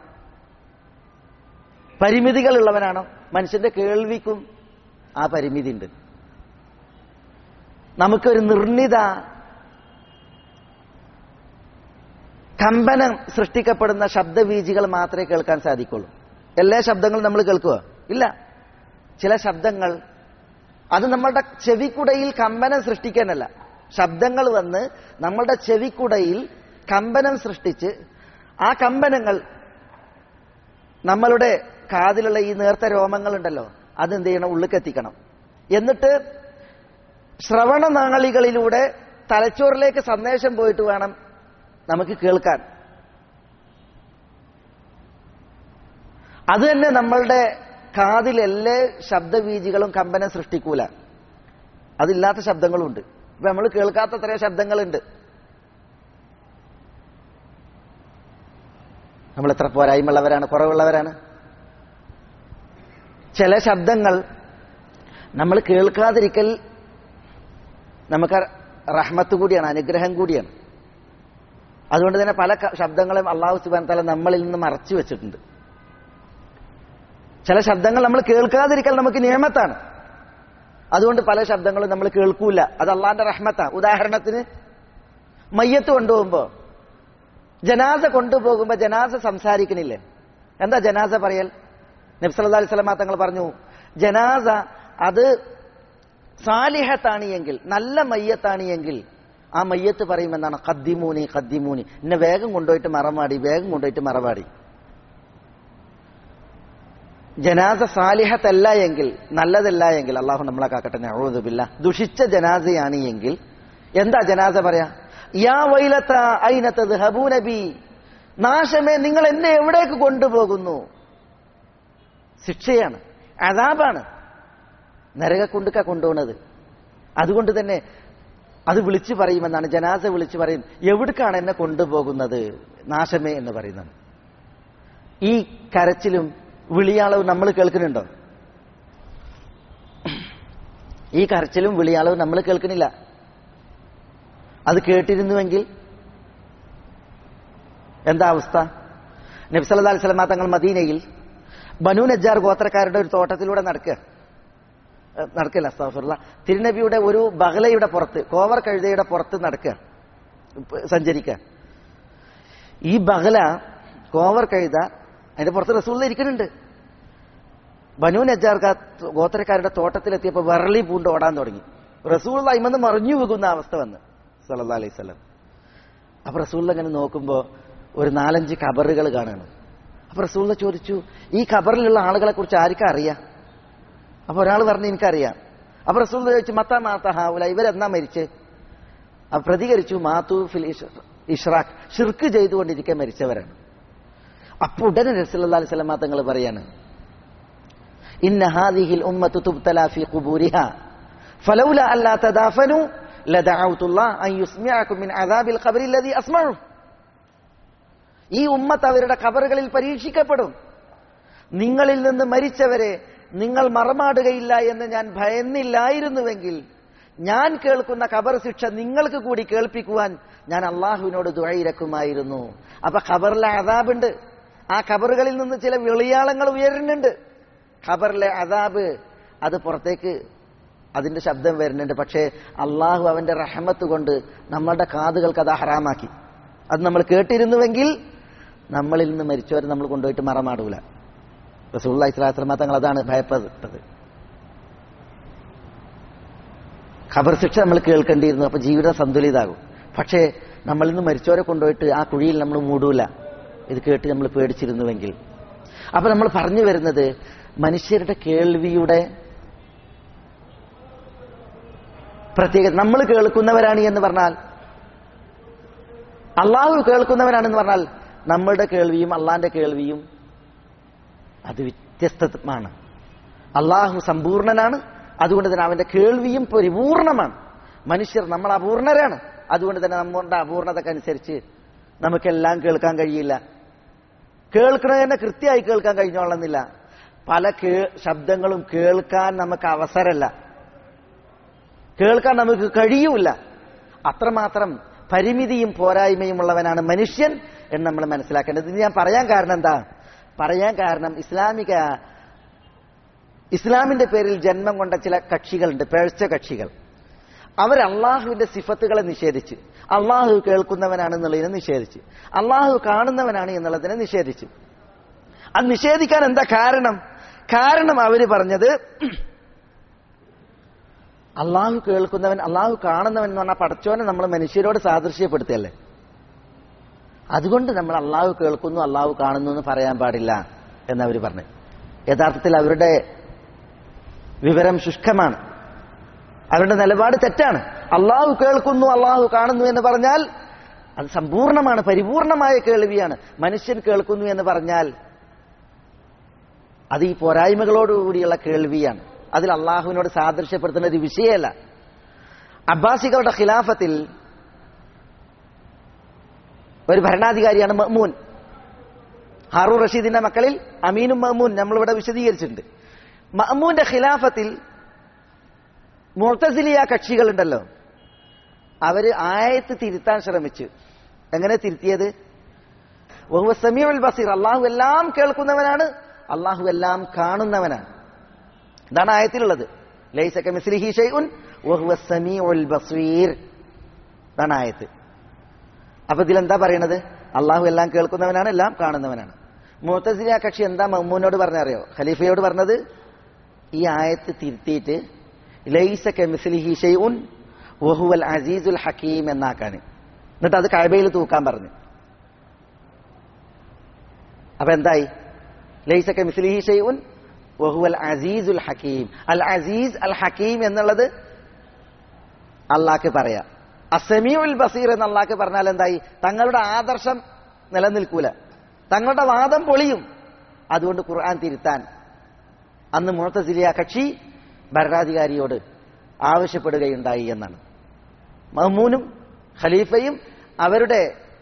പരിമിതികളുള്ളവനാണോ, മനുഷ്യന്റെ കേൾവിക്കും ആ പരിമിതി ഉണ്ട്. നമുക്കൊരു നിർണിത കമ്പനം സൃഷ്ടിക്കപ്പെടുന്ന ശബ്ദവീജികൾ മാത്രമേ കേൾക്കാൻ സാധിക്കുള്ളൂ. എല്ലാ ശബ്ദങ്ങളും നമ്മൾ കേൾക്കുക ഇല്ല. ചില ശബ്ദങ്ങൾ അത് നമ്മളുടെ ചെവിക്കുടയിൽ കമ്പനം സൃഷ്ടിക്കാനല്ല, ശബ്ദങ്ങൾ വന്ന് നമ്മളുടെ ചെവിക്കുടയിൽ കമ്പനം സൃഷ്ടിച്ച് ആ കമ്പനങ്ങൾ നമ്മളുടെ കാതിലുള്ള ഈ നേർത്ത രോമങ്ങളുണ്ടല്ലോ അതെന്ത് ചെയ്യണം, ഉള്ളിക്കെത്തിക്കണം. എന്നിട്ട് ശ്രവണനാളികളിലൂടെ തലച്ചോറിലേക്ക് സന്ദേശം പോയിട്ട് വേണം നമുക്ക് കേൾക്കാൻ. അത് തന്നെ നമ്മളുടെ കാതിൽ എല്ലാ ശബ്ദവീജികളും കമ്പനം സൃഷ്ടിക്കൂല. അതില്ലാത്ത ശബ്ദങ്ങളുണ്ട്. ഇപ്പൊ നമ്മൾ കേൾക്കാത്ത എത്രയോ ശബ്ദങ്ങളുണ്ട്. നമ്മൾ എത്ര പോരായ്മയുള്ളവരാണ്, കുറവുള്ളവരാണ്. ചില ശബ്ദങ്ങൾ നമ്മൾ കേൾക്കാതിരിക്കൽ നമുക്ക് റഹ്മത്ത് കൂടിയാണ്, അനുഗ്രഹം കൂടിയാണ്. അതുകൊണ്ട് തന്നെ പല ശബ്ദങ്ങളും അല്ലാഹു സുബ്ഹാനഹു വ തആല നമ്മളിൽ നിന്ന് മറച്ചു വെച്ചിട്ടുണ്ട്. ചില ശബ്ദങ്ങൾ നമ്മൾ കേൾക്കാതിരിക്കൽ നമുക്ക് നിയമത്താണ്. അതുകൊണ്ട് പല ശബ്ദങ്ങളും നമ്മൾ കേൾക്കൂല, അത് അള്ളാന്റെ റഹ്മത്താണ്. ഉദാഹരണത്തിന് മയ്യത്ത് കൊണ്ടുപോകുമ്പോ, ജനാസ കൊണ്ടുപോകുമ്പോ ജനാസ സംസാരിക്കണില്ലേ? എന്താ ജനാസ പറയൽ? നബി സല്ലല്ലാഹു അലൈഹി വസല്ലം തങ്ങൾ പറഞ്ഞു, ജനാസ അത് സാലിഹത്താണ് എങ്കിൽ, നല്ല മയ്യത്താണ് എങ്കിൽ ആ മയ്യത്ത് പറയുമെന്നാണ്, ഖദ്ദിമൂനി ഖദ്ദിമൂനി, എന്നെ വേഗം കൊണ്ടുപോയിട്ട് മറമാടി, വേഗം കൊണ്ടുപോയിട്ട് മറമാടി. ജനാസ സാലിഹത്തല്ല എങ്കിൽ, നല്ലതല്ല എങ്കിൽ, അള്ളാഹു നമ്മളെ കാക്കട്ടെ, നഊദു ബില്ലാഹ്, ദുഷിച്ച ജനാസയാണ് എങ്കിൽ എന്താ ജനാസ പറയാ? യാ വൈലത ഐന തദ്ഹബൂന ബി, നാശമേ നിങ്ങൾ എന്നെ എവിടേക്ക് കൊണ്ടുപോകുന്നു? ശിക്ഷയാണ്, അദാബാണ്, നരകക്കുണ്ടുക്ക കൊണ്ടുപോകുന്നത്. അതുകൊണ്ട് തന്നെ അത് വിളിച്ചു പറയുമെന്നാണ്, ജനാസ വിളിച്ചു പറയും, എവിടേക്കാണ് എന്നെ കൊണ്ടുപോകുന്നത്? നാശമേ എന്ന് പറയുന്നത്. ഈ കരച്ചിലും വിളിയാളവും നമ്മൾ കേൾക്കുന്നുണ്ടോ? ഈ കരച്ചിലും വിളിയാളവും നമ്മൾ കേൾക്കുന്നില്ല. അത് കേട്ടിരുന്നുവെങ്കിൽ എന്താ അവസ്ഥ? നബി സല്ലല്ലാഹു അലൈഹി വസല്ലം തങ്ങൾ മദീനയിൽ ബനൂ നജ്ജാർ ഗോത്രക്കാരുടെ ഒരു തോട്ടത്തിലൂടെ നടക്കുക നടക്കില്ല അസ്തഗ്ഫിറുല്ലാഹ് തിരുനബിയുടെ ഒരു ബഹലയുടെ പുറത്ത്, കോവർ കഴുതയുടെ പുറത്ത് നടക്കുക, സഞ്ചരിക്കുക. ഈ ബഹല, കോവർ കഴുത, അതിന്റെ പുറത്ത് റസൂലുള്ളാഹി ഇരിക്കുന്നുണ്ട്. ബനൂ നജ്ജാർ ഗോത്രക്കാരുടെ തോട്ടത്തിലെത്തിയപ്പോൾ വിറളി പൂണ്ട് ഓടാൻ തുടങ്ങി. റസൂലുള്ളാഹി ഇമ്മന്ന് മറിഞ്ഞു വീകുന്ന അവസ്ഥ വന്ന് സല്ലല്ലാഹു അലൈഹി വസല്ലം. അപ്പൊ റസൂലുള്ളാഹി ഇങ്ങനെ നോക്കുമ്പോ ഒരു നാലഞ്ച് ഖബറുകൾ കാണുന്നു. അപ്പൊ റസൂലുള്ളാഹി ചോദിച്ചു, ഈ ഖബറിലുള്ള ആളുകളെ കുറിച്ച് ആർക്കാ അറിയാം? അപ്പൊ ഒരാൾ പറഞ്ഞു, എനിക്കറിയാം. അപ്പൊ റസൂലുള്ളാഹി ചോദിച്ചു, മത്താ മാത ഹൗല, ഇവരെന്നാ മരിച്ച്? അപ്പൊ പ്രതികരിച്ചു, മാതു ഫിൽ ഇഷ്റാഖ്, ശിർക്ക് ചെയ്തുകൊണ്ടിരിക്കെ മരിച്ചവരാണ്. അപ്പൊ ഉടനെ റസൂലുള്ളാഹി സ്വല്ലല്ലാഹു അലൈഹി വസല്ലം തങ്ങൾ പറയാണ്, ഇന്ന ഹാദിഹിൽ ഉമ്മത്തു തുബ്തലാ ഫീ ഖുബൂരിഹാ ഫലൗലാ അല്ലാ തദാഫനു ലദഅഉതുല്ലാഹ അൻ യുസ്മിഅകും മിൻ അദാബിൽ ഖബറി അല്ലദീ അസ്മഉ. ഈ ഉമ്മത്ത് അവരുടെ ഖബറുകളിൽ പരീക്ഷിക്കപ്പെടും. നിങ്ങളിൽ നിന്ന് മരിച്ചവരെ നിങ്ങൾ മറമാടുകയില്ല എന്ന് ഞാൻ ഭയന്നില്ലായിരുന്നുവെങ്കിൽ ഞാൻ കേൾക്കുന്ന ഖബർ ശിക്ഷ നിങ്ങൾക്ക് കൂടി കേൾപ്പിക്കുവാൻ ഞാൻ അള്ളാഹുവിനോട് ദുആയിരക്കുമായിരുന്നു. അപ്പൊ ഖബറിലെ അദാബുണ്ട്. ആ ഖബറുകളിൽ നിന്ന് ചില വിളിയാളങ്ങൾ ഉയരുന്നുണ്ട്. ഖബറിലെ അദാബ് അത് പുറത്തേക്ക് അതിന്റെ ശബ്ദം വരുന്നുണ്ട്. പക്ഷേ അള്ളാഹു അവന്റെ റഹ്മത്ത് കൊണ്ട് നമ്മളുടെ കാതുകൾക്ക് അത് ഹറാമാക്കി. അത് നമ്മൾ കേട്ടിരുന്നുവെങ്കിൽ നമ്മളിൽ നിന്ന് മരിച്ചവരെ നമ്മൾ കൊണ്ടുപോയിട്ട് മറമാടൂല. റസൂലുള്ളാഹി സ്വല്ലല്ലാഹു അലൈഹി വസല്ലം തങ്ങൾ അതാണ് ഭയപ്പെട്ടത്. ഖബർ ശിക്ഷ നമ്മൾ കേൾക്കേണ്ടിയിരുന്നു, അപ്പൊ ജീവിതം സന്തുലിതാകും. പക്ഷേ നമ്മളിൽ നിന്ന് മരിച്ചവരെ കൊണ്ടുപോയിട്ട് ആ കുഴിയിൽ നമ്മൾ മൂടൂല, ഇത് കേട്ട് നമ്മൾ പേടിച്ചിരുന്നുവെങ്കിൽ. അപ്പൊ നമ്മൾ പറഞ്ഞു വരുന്നത് മനുഷ്യരുടെ കേൾവിയുടെ പ്രത്യേകത. നമ്മൾ കേൾക്കുന്നവരാണ് എന്ന് പറഞ്ഞാൽ, അള്ളാഹു കേൾക്കുന്നവരാണെന്ന് പറഞ്ഞാൽ നമ്മളുടെ കേൾവിയും അള്ളാന്റെ കേൾവിയും അത് വ്യത്യസ്തമാണ്. അള്ളാഹു സമ്പൂർണനാണ്, അതുകൊണ്ട് തന്നെ അവന്റെ കേൾവിയും പരിപൂർണമാണ്. മനുഷ്യർ നമ്മൾ അപൂർണരാണ്, അതുകൊണ്ട് തന്നെ നമ്മുടെ അപൂർണതക്കനുസരിച്ച് നമുക്കെല്ലാം കേൾക്കാൻ കഴിയില്ല. കേൾക്കണത് തന്നെ കൃത്യമായി കേൾക്കാൻ കഴിഞ്ഞോളുന്നില്ല. പല കേ ശബ്ദങ്ങളും കേൾക്കാൻ നമുക്ക് അവസരമല്ല, കേൾക്കാൻ നമുക്ക് കഴിയൂല. അത്രമാത്രം പരിമിതിയും പോരായ്മയും ഉള്ളവനാണ് മനുഷ്യൻ എന്ന് നമ്മൾ മനസ്സിലാക്കേണ്ടത്. ഇത് ഞാൻ പറയാൻ കാരണം എന്താ? പറയാൻ കാരണം ഇസ്ലാമിക ഇസ്ലാമിന്റെ പേരിൽ ജന്മം കൊണ്ട ചില കക്ഷികളുണ്ട്, പേഴ്ച കക്ഷികൾ. അവർ അള്ളാഹുവിന്റെ സിഫത്തുകളെ നിഷേധിച്ച്, അള്ളാഹു കേൾക്കുന്നവനാണെന്നുള്ളതിനെ നിഷേധിച്ച്, അള്ളാഹു കാണുന്നവനാണ് എന്നുള്ളതിനെ നിഷേധിച്ച്. അത് നിഷേധിക്കാൻ എന്താ കാരണം? കാരണം അവര് പറഞ്ഞത് അള്ളാഹു കേൾക്കുന്നവൻ, അള്ളാഹു കാണുന്നവൻ എന്ന് പറഞ്ഞാൽ പടച്ചോനെ നമ്മൾ മനുഷ്യരോട് സാദൃശ്യപ്പെടുത്തിയല്ലേ, അതുകൊണ്ട് നമ്മൾ അള്ളാഹു കേൾക്കുന്നു അള്ളാഹു കാണുന്നു എന്ന് പറയാൻ പാടില്ല എന്നവർ പറഞ്ഞു. യഥാർത്ഥത്തിൽ അവരുടെ വിവരം ശുഷ്കമാണ്, അവരുടെ നിലപാട് തെറ്റാണ്. അള്ളാഹു കേൾക്കുന്നു അള്ളാഹു കാണുന്നു എന്ന് പറഞ്ഞാൽ അത് സമ്പൂർണമാണ്, പരിപൂർണമായ കേൾവിയാണ്. മനുഷ്യൻ കേൾക്കുന്നു എന്ന് പറഞ്ഞാൽ അത് ഈ പോരായ്മകളോടുകൂടിയുള്ള കേൾവിയാണ്. അതിൽ അള്ളാഹുവിനോട് സാദൃശ്യപ്പെടുത്തുന്ന ഒരു വിഷയമല്ല. അബ്ബാസികളുടെ ഖിലാഫത്തിൽ ഒരു ഭരണാധികാരിയാണ് മഅ്മൂൻ. ഹാറൂൻ റഷീദിന്റെ മക്കളിൽ അമീനും മഅ്മൂൻ നമ്മളിവിടെ വിശദീകരിച്ചിട്ടുണ്ട്. മഅ്മൂന്റെ ഖിലാഫത്തിൽ മുഅ്തസിലിയ കക്ഷികളുണ്ടല്ലോ, അവര് ആയത്ത് തിരുത്താൻ ശ്രമിച്ചു. എങ്ങനെ തിരുത്തിയത്? വഹുവ സമീഉൽ ബസീർ, അള്ളാഹു എല്ലാം കേൾക്കുന്നവനാണ്, അള്ളാഹു എല്ലാം കാണുന്നവനാണ്. ഇതാണ് ആയത്തിലുള്ളത്. ലൈസ കമിസ്ലിഹി ശൈഉൻ വഹുവ സമീഉൽ ബസീർ, ഇതാണ് ആയത്ത്. അപ്പൊ ഇതിലെന്താ പറയണത്? അള്ളാഹു എല്ലാം കേൾക്കുന്നവനാണ്, എല്ലാം കാണുന്നവനാണ്. മുഅ്തസിലിയ കക്ഷി എന്താ മഅ്മൂനോട് പറഞ്ഞറിയോ? ഖലീഫയോട് പറഞ്ഞത് ഈ ആയത്ത് തിരുത്തിയിട്ട് ലൈസ കമിസ്ലിഹി ശൈഉൻ വഹുവൽ അസീസുൽ ഹകീം എന്നാക്കാണ്. എന്നിട്ട് അത് കഅബയിൽ തൂക്കാൻ പറഞ്ഞു. അപ്പൊ എന്തായി? ലൈസ കമിസ്ലിഹി ശൈഉൻ വഹുവൽ അസീസുൽ ഹകീം. അൽ അസീസ് അൽ ഹകീം എന്നുള്ളത് അള്ളാഹ്ക്ക് പറയാം. അസമീഉൽ ബസീർ എന്ന് അള്ളാഹ്ക്ക് പറഞ്ഞാൽ എന്തായി? തങ്ങളുടെ ആദർശം നിലനിൽക്കൂല, തങ്ങളുടെ വാദം പൊളിയും. അതുകൊണ്ട് ഖുർആൻ തിരുത്താൻ അന്ന് മുഅ്തസിലിയ കക്ഷി ഭരണാധികാരിയോട് ആവശ്യപ്പെടുകയുണ്ടായി എന്നാണ്. മഅ്മൂനും ഖലീഫയും അവരുടെ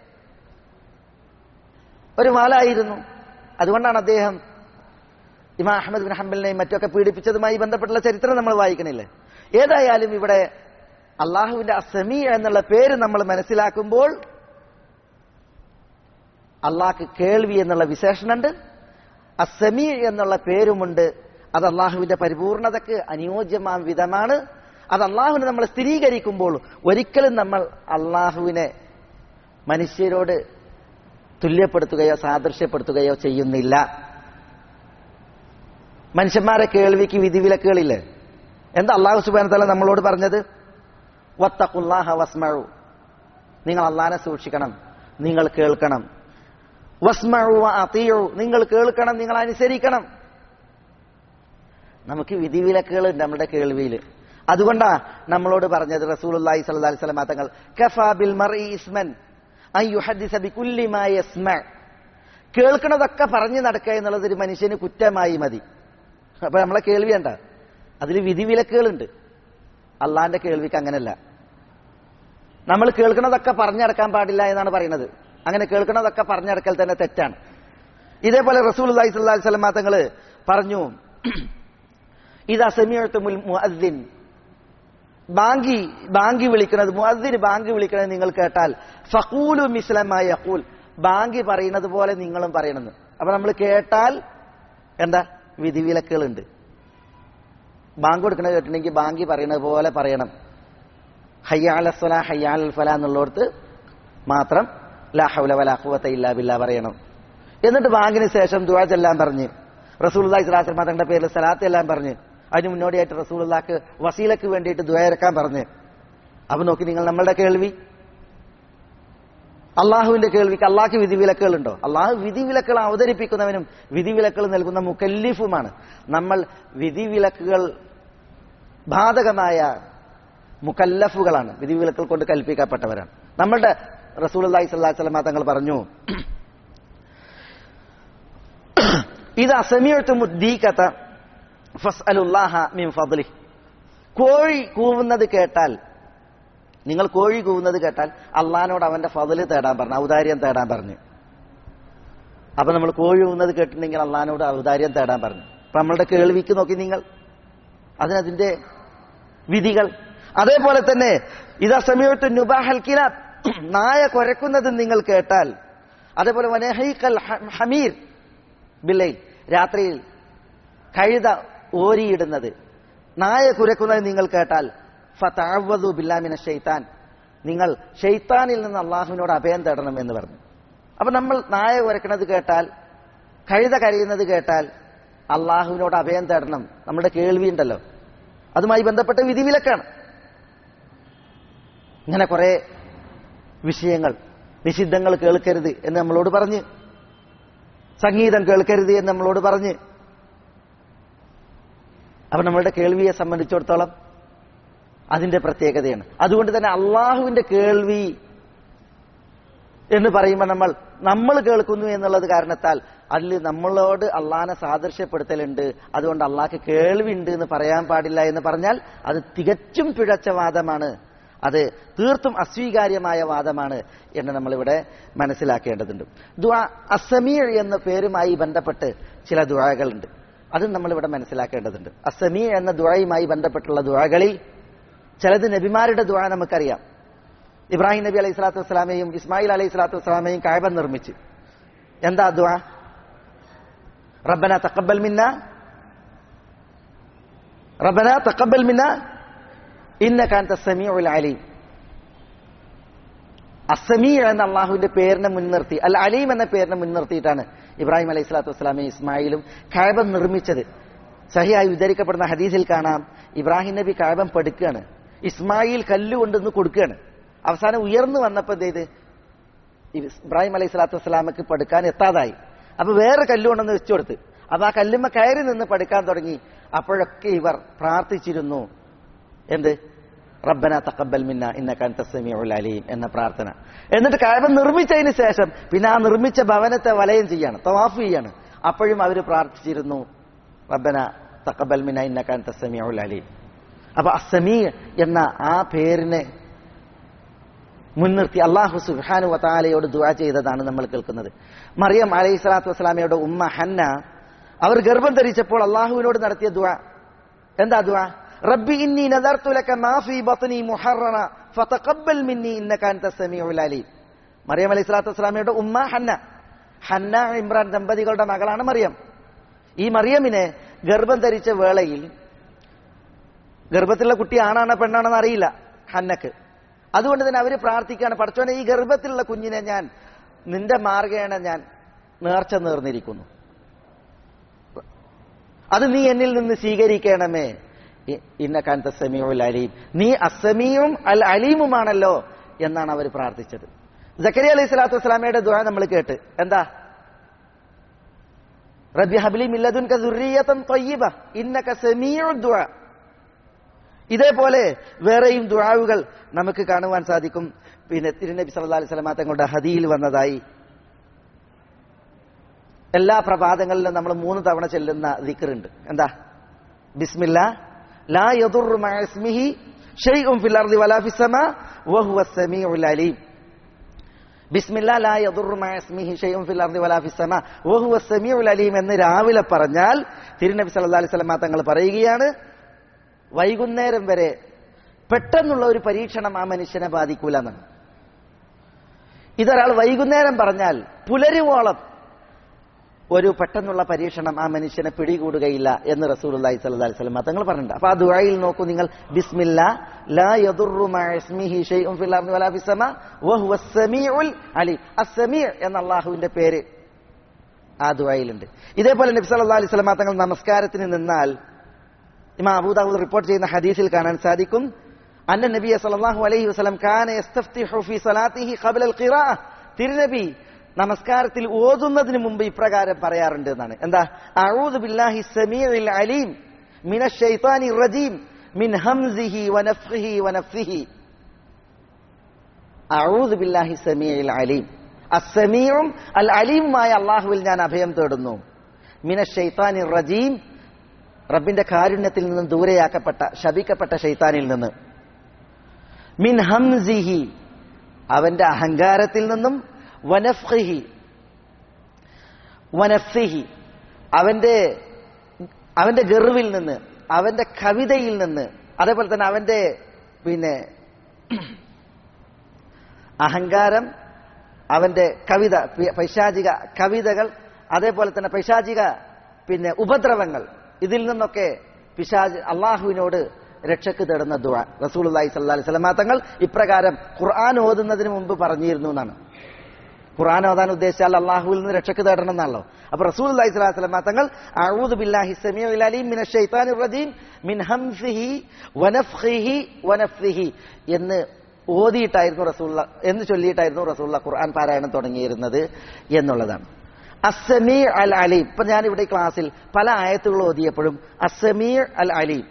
ഒരു വാലായിരുന്നു. അതുകൊണ്ടാണ് അദ്ദേഹം ഇമാം അഹ്മദ് ബിൻ ഹംബലിനെയും മറ്റൊക്കെ പീഡിപ്പിച്ചതുമായി ബന്ധപ്പെട്ടുള്ള ചരിത്രം നമ്മൾ വായിക്കണില്ലേ. ഏതായാലും ഇവിടെ അള്ളാഹുവിന്റെ അസമീ എന്നുള്ള പേര് നമ്മൾ മനസ്സിലാക്കുമ്പോൾ അള്ളാഹ്ക്ക് കേൾവി എന്നുള്ള വിശേഷണമുണ്ട്, അസമീ എന്നുള്ള പേരുമുണ്ട്. അത് അള്ളാഹുവിന്റെ പരിപൂർണതയ്ക്ക് അനുയോജ്യമായ വിധമാണ്. അത് അള്ളാഹുവിനെ നമ്മൾ സ്ഥിരീകരിക്കുമ്പോൾ ഒരിക്കലും നമ്മൾ അള്ളാഹുവിനെ മനുഷ്യരോട് തുല്യപ്പെടുത്തുകയോ സാദൃശ്യപ്പെടുത്തുകയോ ചെയ്യുന്നില്ല. മനുഷ്യന്മാരെ കേൾവിക്ക് വിധിവിലക്കുകളില്ലേ? എന്താ അള്ളാഹു സുബ്ഹാനഹു വ തആല നമ്മളോട് പറഞ്ഞത്? വത്തഖുല്ലാഹ വസ്മഉ, നിങ്ങൾ അള്ളാഹനെ സൂക്ഷിക്കണം, നിങ്ങൾ കേൾക്കണം. വസ്മഉ വഅതീഉ, നിങ്ങൾ കേൾക്കണം, നിങ്ങൾ അനുസരിക്കണം. നമുക്ക് വിധിവിലക്കുകൾ നമ്മുടെ കേൾവിയിൽ. അതുകൊണ്ടാ നമ്മളോട് പറഞ്ഞത് റസൂലുള്ളാഹി സ്വല്ലല്ലാഹി അലൈഹി വസല്ലം തങ്ങൾ കഫാ ബിൽ മർഇ ഇസ്മൻ അൻ യുഹദ്ദിസ ബികുല്ലി മാ യസ്മഅ, കേൾക്കണതൊക്കെ പറഞ്ഞു നടക്കുക എന്നുള്ളത് ഒരു മനുഷ്യന് കുറ്റമായി മതി. അപ്പൊ നമ്മളെ കേൾവി വേണ്ട, അതിൽ വിധിവിലക്കുകളുണ്ട്. അള്ളാന്റെ കേൾവിക്ക് അങ്ങനല്ല. നമ്മൾ കേൾക്കണതൊക്കെ പറഞ്ഞടക്കാൻ പാടില്ല എന്നാണ് പറയുന്നത്. അങ്ങനെ കേൾക്കണതൊക്കെ പറഞ്ഞടക്കൽ തന്നെ തെറ്റാണ്. ഇതേപോലെ റസൂലുള്ളാഹി സ്വല്ലല്ലാഹി അലൈഹി വസല്ലം തങ്ങൾ പറഞ്ഞു, ഇദാ സമിഅ്തുമുൽ മുഅദ്ദിൻ, ബാങ്കി ബാങ്കി വിളിക്കുന്നത്, മുഅദ്ദിൻ ബാങ്കി വിളിക്കുന്നത് നിങ്ങൾ കേട്ടാൽ ഫഖൂലു മിസ്ല മാ യഖൂൽ, ബാങ്കി പറയുന്നത് പോലെ നിങ്ങളും പറയണമെന്ന്. അപ്പൊ നമ്മൾ കേട്ടാൽ എന്താ? വിധിവിലക്കുകളുണ്ട്. ബാങ്ക് കൊടുക്കണത് കേട്ടിട്ടുണ്ടെങ്കിൽ ബാങ്കി പറയുന്നത് പോലെ പറയണം. ഹയ്യ അലസ് സ്വലാ ഹയ്യ അലൽ ഫലാ എന്നുള്ളടത്ത് മാത്രം ലാ ഹൗല വലാ ഖുവത ഇല്ലാ ബില്ലാ പറയണം. എന്നിട്ട് ബാങ്കിന് ശേഷം ദുആ ചെല്ലാൻ പറഞ്ഞ് റസൂലുള്ളാഹി സ്വല്ലല്ലാഹു അലൈഹി വസല്ലം തങ്ങളുടെ പേരിൽ സലാത്ത് എല്ലാം പറഞ്ഞ് അതിന് മുന്നോടിയായിട്ട് റസൂലുള്ളാഹിക്ക് വസീലക്ക് വേണ്ടിയിട്ട് ദുആ ഇറക്കാൻ പറഞ്ഞ്. അപ്പൊ നോക്കി നിങ്ങൾ നമ്മളുടെ കേൾവി, അള്ളാഹുവിന്റെ കേൾവിക്ക് അള്ളാഹ്ക്ക് വിധിവിലക്കുകളുണ്ടോ? അള്ളാഹു വിധിവിലക്കുകൾ അവതരിപ്പിക്കുന്നവനും വിധിവിലക്കുകൾ നൽകുന്ന മുക്കല്ലിഫുമാണ്. നമ്മൾ വിധിവിലക്കുകൾ ബാധകമായ മുക്കല്ലഫുകളാണ്, വിധിവിലക്കുകൾ കൊണ്ട് കൽപ്പിക്കപ്പെട്ടവരാണ്. നമ്മളുടെ റസൂലുള്ളാഹി സ്വല്ലല്ലാഹു അലൈഹി വസല്ലം തങ്ങൾ പറഞ്ഞു, ഇദാ സമിഅ്തുമുദ്ദീഖത ഫസ്അലുല്ലാഹ മിൻ ഫദ്ലിഹി. കോഴി കൂവുന്നത് കേട്ടാൽ, നിങ്ങൾ കോഴി കൂവുന്നത് കേട്ടാൽ അള്ളാഹിനോട് അവന്റെ ഫضല് തേടാൻ പറഞ്ഞു, ഔദാര്യം തേടാൻ പറഞ്ഞു. അപ്പൊ നമ്മൾ കോഴി കൂവുന്നത് കേട്ടിട്ടുണ്ടെങ്കിൽ അള്ളാഹിനോട് ഔദാര്യം തേടാൻ പറഞ്ഞു. അപ്പൊ നമ്മളുടെ കേൾവിക്ക് നോക്കി നിങ്ങൾ അതിനതിന്റെ വിധികൾ. അതേപോലെ തന്നെ ഇദാ സമിഅ്തു നുബാഹൽ കിലാബ്, നായ കുരക്കുന്നത് നിങ്ങൾ കേട്ടാൽ, അതേപോലെ വനഹീഖൽ ഹമീർ ബില്ലൈൽ, രാത്രിയിൽ കഴുത ഓരിയിടുന്നത്, നായ കുരക്കുന്നത് നിങ്ങൾ കേട്ടാൽ ഫതഅവ്വദു ബില്ലാഹി മിനശ് ശൈത്താൻ, നിങ്ങൾ ഷെയ്ത്താനിൽ നിന്ന് അള്ളാഹുവിനോട് അഭയം തേടണം എന്ന് പറഞ്ഞു. അപ്പൊ നമ്മൾ നായ കുരക്കുന്നത് കേട്ടാൽ, കഴുത കരയുന്നത് കേട്ടാൽ അള്ളാഹുവിനോട് അഭയം തേടണം. നമ്മുടെ കേൾവി ഉണ്ടല്ലോ, അതുമായി ബന്ധപ്പെട്ട വിധിവിലക്കാണ്. ഇങ്ങനെ കുറെ വിഷയങ്ങൾ, നിഷിദ്ധങ്ങൾ കേൾക്കരുത് എന്ന് നമ്മളോട് പറഞ്ഞ്, സംഗീതം കേൾക്കരുത് എന്ന് നമ്മളോട് പറഞ്ഞ്. അപ്പൊ നമ്മളുടെ കേൾവിയെ സംബന്ധിച്ചിടത്തോളം അതിന്റെ പ്രത്യേകതയാണ്. അതുകൊണ്ട് തന്നെ അള്ളാഹുവിന്റെ കേൾവി എന്ന് പറയുമ്പോൾ നമ്മൾ നമ്മൾ കേൾക്കുന്നു എന്നുള്ളത് കാരണത്താൽ അതിൽ നമ്മളോട് അള്ളാഹിനെ സാദൃശ്യപ്പെടുത്തലുണ്ട്. അതുകൊണ്ട് അള്ളാഹ്ക്ക് കേൾവി ഉണ്ട് എന്ന് പറയാൻ പാടില്ല എന്ന് പറഞ്ഞാൽ അത് തികച്ചും പിഴച്ച വാദമാണ്, അത് തീർത്തും അസ്വീകാര്യമായ വാദമാണ് എന്ന് നമ്മളിവിടെ മനസ്സിലാക്കേണ്ടതുണ്ട്. ദുആ അസ്സമീഅ് എന്ന പേരുമായി ബന്ധപ്പെട്ട് ചില ദുആകളുണ്ട്, അത് നമ്മളിവിടെ മനസ്സിലാക്കേണ്ടതുണ്ട്. അസ്സമീഅ് എന്ന ദുആയുമായി ബന്ധപ്പെട്ടുള്ള ദുആകളിൽ ചിലത് നബിമാരുടെ ദുആ നമുക്കറിയാം. ഇബ്രാഹിം നബി അലൈഹി സ്വലാത്തു വസ്സലാമയും ഇസ്മായിൽ അലൈഹി സ്വലാത്തു വസ്സലാമയും കഅബ നിർമ്മിച്ചു. എന്താ ദുആ? റബ്ബനാ തഖബ്ബൽ മിന്നാ റബ്ബനാ തഖബ്ബൽ മിന്നാ ഇന്നക അൻത സമീഉൽ അലീം. അസ്സമീഅ് എന്ന അള്ളാഹുവിന്റെ പേരിനെ മുൻനിർത്തി, അൽ അലീം എന്ന പേരിനെ മുൻനിർത്തിയിട്ടാണ് ഇബ്രാഹിം അലൈഹി സ്വലാത്തു വസ്സലാമയും ഇസ്മായിലും കഅബ നിർമ്മിച്ചത്. സഹിയായി ഉദ്ധരിക്കപ്പെടുന്ന ഹദീസിൽ കാണാം, ഇബ്രാഹിം നബി കഅബ പടുക്കുകയാണ്, ഇസ്മായിൽ കല്ലുകൊണ്ടെന്ന് കൊടുക്കുകയാണ്. അവസാനം ഉയർന്നു വന്നപ്പോൾ എന്ത് ചെയ്ത്, ഇബ്രാഹിം അലൈഹി സ്വലാത്തു വസ്സലാമക്ക് പടുക്കാൻ എത്താതായി. അപ്പൊ വേറെ കല്ലുകൊണ്ടെന്ന് വെച്ചു കൊടുത്ത്. അപ്പൊ ആ കല്ലുമ്മ കയറി നിന്ന് പടുക്കാൻ തുടങ്ങി. അപ്പോഴൊക്കെ ഇവർ പ്രാർത്ഥിച്ചിരുന്നു, എന്ത്? റബ്ബനാ തഖബ്ബൽ മിന്നാ ഇന്നക അൻത സമീഉൽ അലീം എന്ന പ്രാർത്ഥന. എന്നിട്ട് കഅബ നിർമ്മിച്ചതിന് ശേഷം പിന്നെ ആ നിർമ്മിച്ച ഭവനത്തെ വലയം ചെയ്യാണ്, തവാഫ് ചെയ്യാണ്. അപ്പോഴും അവർ പ്രാർത്ഥിച്ചിരുന്നു, റബ്ബനാ തഖബ്ബൽ മിന്നാ ഇന്നക അൻത സമീഉൽ അലീം. അപ്പൊ അസ്സമീഅ് എന്ന ആ പേരിനെ മുൻനിർത്തി അല്ലാഹു സുബ്ഹാനഹു വ തആലയോട് ദുആ ചെയ്തതാണ് നമ്മൾ കേൾക്കുന്നത്. മറിയം അലൈഹി സ്വലാത്തു വസ്സലാമയുടെ ഉമ്മ ഹന്ന, അവർ ഗർഭം ധരിച്ചപ്പോൾ അള്ളാഹുവിനോട് നടത്തിയ ദുആ എന്താ? ദുആ റബ്ബി ഇന്നി നദർതു ലക മാ ഫീ ബത്നി മുഹററ ഫതഖബ്ബൽ മിന്നി ഇന്നക അൻത സമീഉൽ അലീം. മറിയം അലൈഹി സ്വലാത്തു വസ്സലാമയുടെ ഉമ്മ ഹന്ന, ഹന്ന ഇമ്രാൻ ദമ്പതികളുടെ മകളാണ് മറിയം. ഈ മറിയമിനെ ഗർഭം ധരിച്ച വേളയിൽ, ഗർഭത്തിലുള്ള കുട്ടി ആണാണോ പെണ്ണാണെന്ന് അറിയില്ല ഹന്നക്ക്. അതുകൊണ്ട് തന്നെ അവര് പ്രാർത്ഥിക്കുകയാണ്, പടച്ചോനെ ഈ ഗർഭത്തിലുള്ള കുഞ്ഞിനെ ഞാൻ നിന്റെ മാർഗേണ ഞാൻ നേർച്ച നേർന്നിരിക്കുന്നു, അത് നീ എന്നിൽ നിന്ന് സ്വീകരിക്കണമേ. ഇന്നക അൻത സമീഉൽ അലീം, നീ അസ്സമീഉം അൽ അലീമുമാണല്ലോ എന്നാണ് അവർ പ്രാർത്ഥിച്ചത്. സക്കരിയ അലൈഹി സ്വലാത്തു വസ്സലാമയുടെ ദുആ നമ്മൾ കേട്ട്, എന്താ? റബ്ബി ഹബ്ലി മിൻ ലദുൻക ദുർരിയതൻ ത്വയ്യിബ ഇന്നക സമീഉദ് ദുആ. ഇതേപോലെ വേറെയും ദുആവുകൾ നമുക്ക് കാണുവാൻ സാധിക്കും. പിന്നെ തിരുനബി സല്ലല്ലാഹു അലൈഹി വസല്ലം തങ്ങളുടെ ഹദീയിൽ വന്നതായി എല്ലാ പ്രഭാതങ്ങളിലും നമ്മൾ മൂന്ന് തവണ ചെല്ലുന്ന ദിക്റുണ്ട്. എന്താ? ബിസ്മില്ലാ ലാ യദുറു മഅ ഇസ്മിഹി ഷൈഉൻ ഫിൽ അർദി വലാ ഫിസ് സമാ വഹുവ സമീഉൽ അലീം. ബിസ്മില്ലാ ലാ യദുറു മഅ ഇസ്മിഹി ഷൈഉൻ ഫിൽ അർദി വലാ ഫിസ് സമാ വഹുവ സമീഉൽ അലീം എന്ന് രാവിലെ പറഞ്ഞാൽ തിരുനബി സല്ലല്ലാഹു അലൈഹി വസല്ലം തങ്ങൾ പറയുകയാണ്, വൈകുന്നേരം വരെ പെട്ടെന്നുള്ള ഒരു പരീക്ഷണം ആ മനുഷ്യനെ ബാധിക്കൂല എന്നാണ്. ഇതൊരാൾ വൈകുന്നേരം പറഞ്ഞാൽ പുലരുവോളം ഒരു പെട്ടെന്നുള്ള പരീക്ഷണം ആ മനുഷ്യനെ പിടികൂടുകയില്ല എന്ന് റസൂലുള്ളാഹി സ്വല്ലല്ലാഹു അലൈഹി വസല്ലം തങ്ങൾ പറഞ്ഞിട്ടുണ്ട്. അപ്പൊ ആ ദുആയിൽ നോക്കൂ നിങ്ങൾ, ബിസ്മില്ലാ ലാ യദുറു മഅ ഇസ്മിഹി ഷൈഉൻ ഫിൽ അർദി വലാ ഫിസ് സമാ വഹുവ സമീഉൽ അലീം. അസ്സമീഉ എന്ന അല്ലാഹുവിന്റെ പേര് ആ ദുആയിലുണ്ട്. ഇതേപോലെ നബി സല്ലല്ലാഹു അലൈഹി വസല്ലം തങ്ങൾ നമസ്കാരത്തിന് നിന്നാൽ ഇമാം അബൂ ദാവൂദ് റിപ്പോർട്ട് ചെയ്യുന്ന ഹദീസിൽ കാണാൻ സാധിക്കും, അന്ന നബിയ സല്ലല്ലാഹു അലൈഹി വസല്ലം കാന യസ്തഫ്തിഹു ഫീ സ്വലാത്തിഹി ഖബ്ല അൽ ഖിറാഅ, തിരുനബി നമസ്കാരത്തിൽ ഓതുന്നതിന് മുമ്പ് ഇപ്രകാരം പറയാറുണ്ട് എന്നാണ്. എന്താ? അഊദു ബില്ലാഹി സമീഉൽ അലീം മിനശ് ശൈത്താനിർ റജീം മിൻ ഹംസിഹി വനഫ്ഖിഹി വനഫ്സിഹി. അഊദു ബില്ലാഹി സമീഉൽ അലീം, അസ്സമീഉം അൽ അലീമുമായ അല്ലാഹുവിൽ ഞാൻ അഭയം തേടുന്നു. മിനശ് ശൈത്താനിർ റജീം, റബ്ബിന്റെ കാരുണ്യത്തിൽ നിന്നും ദൂരെയാക്കപ്പെട്ട ശപിക്കപ്പെട്ട ശൈത്താനിൽ നിന്ന്. മിൻ ഹംസിഹി, അവന്റെ അഹങ്കാരത്തിൽ നിന്നും. വനഫ്ഖിഹി വനഫ്സിഹി, അവന്റെ അവന്റെ ഗർവിൽ നിന്ന്, അവന്റെ കവിതയിൽ നിന്ന്, അതേപോലെ തന്നെ അവന്റെ പിന്നെ അഹങ്കാരം, അവന്റെ കവിത, പൈശാചിക കവിതകൾ, അതേപോലെ തന്നെ പൈശാചിക പിന്നെ ഉപദ്രവങ്ങൾ, ഇതിൽ നിന്നൊക്കെ പിശാച് അള്ളാഹുവിനോട് രക്ഷക്ക് തേടുന്ന ദുആ റസൂലുള്ളാഹി സ്വല്ലല്ലാഹി അലൈഹി വസല്ലം തങ്ങൾ ഇപ്രകാരം ഖുർആൻ ഓതുന്നതിന് മുമ്പ് പറഞ്ഞിരുന്നു എന്നാണ്. ഖുർആൻ ഓതാൻ ഉദ്ദേശിച്ചാൽ അള്ളാഹുവിൽ നിന്ന് രക്ഷക്ക് തേടണം എന്നാണല്ലോ. അപ്പൊ റസൂലുള്ളാഹി സ്വല്ലല്ലാഹി അലൈഹി വസല്ലം തങ്ങൾ അഊദു ബില്ലാഹി സമീഉൽ അലീം മിനശ് ശൈത്താനിർ റജീം മിൻ ഹംസിഹി വനഫ്ഖിഹി വനഫ്സിഹി എന്ന് ഓതിയിട്ടായിരുന്നു റസൂലുള്ള എന്ന് ചൊല്ലിയിട്ടായിരുന്നു റസൂലുള്ള ഖുർആൻ പാരായണം തുടങ്ങിയിരുന്നത് എന്നുള്ളതാണ്. അസ്സമീ അൽ അലീം, ഇപ്പൊ ഞാനിവിടെ ക്ലാസ്സിൽ പല ആയത്തുകൾ ഓതിയപ്പോഴും അസ്സമീ അൽ അലീം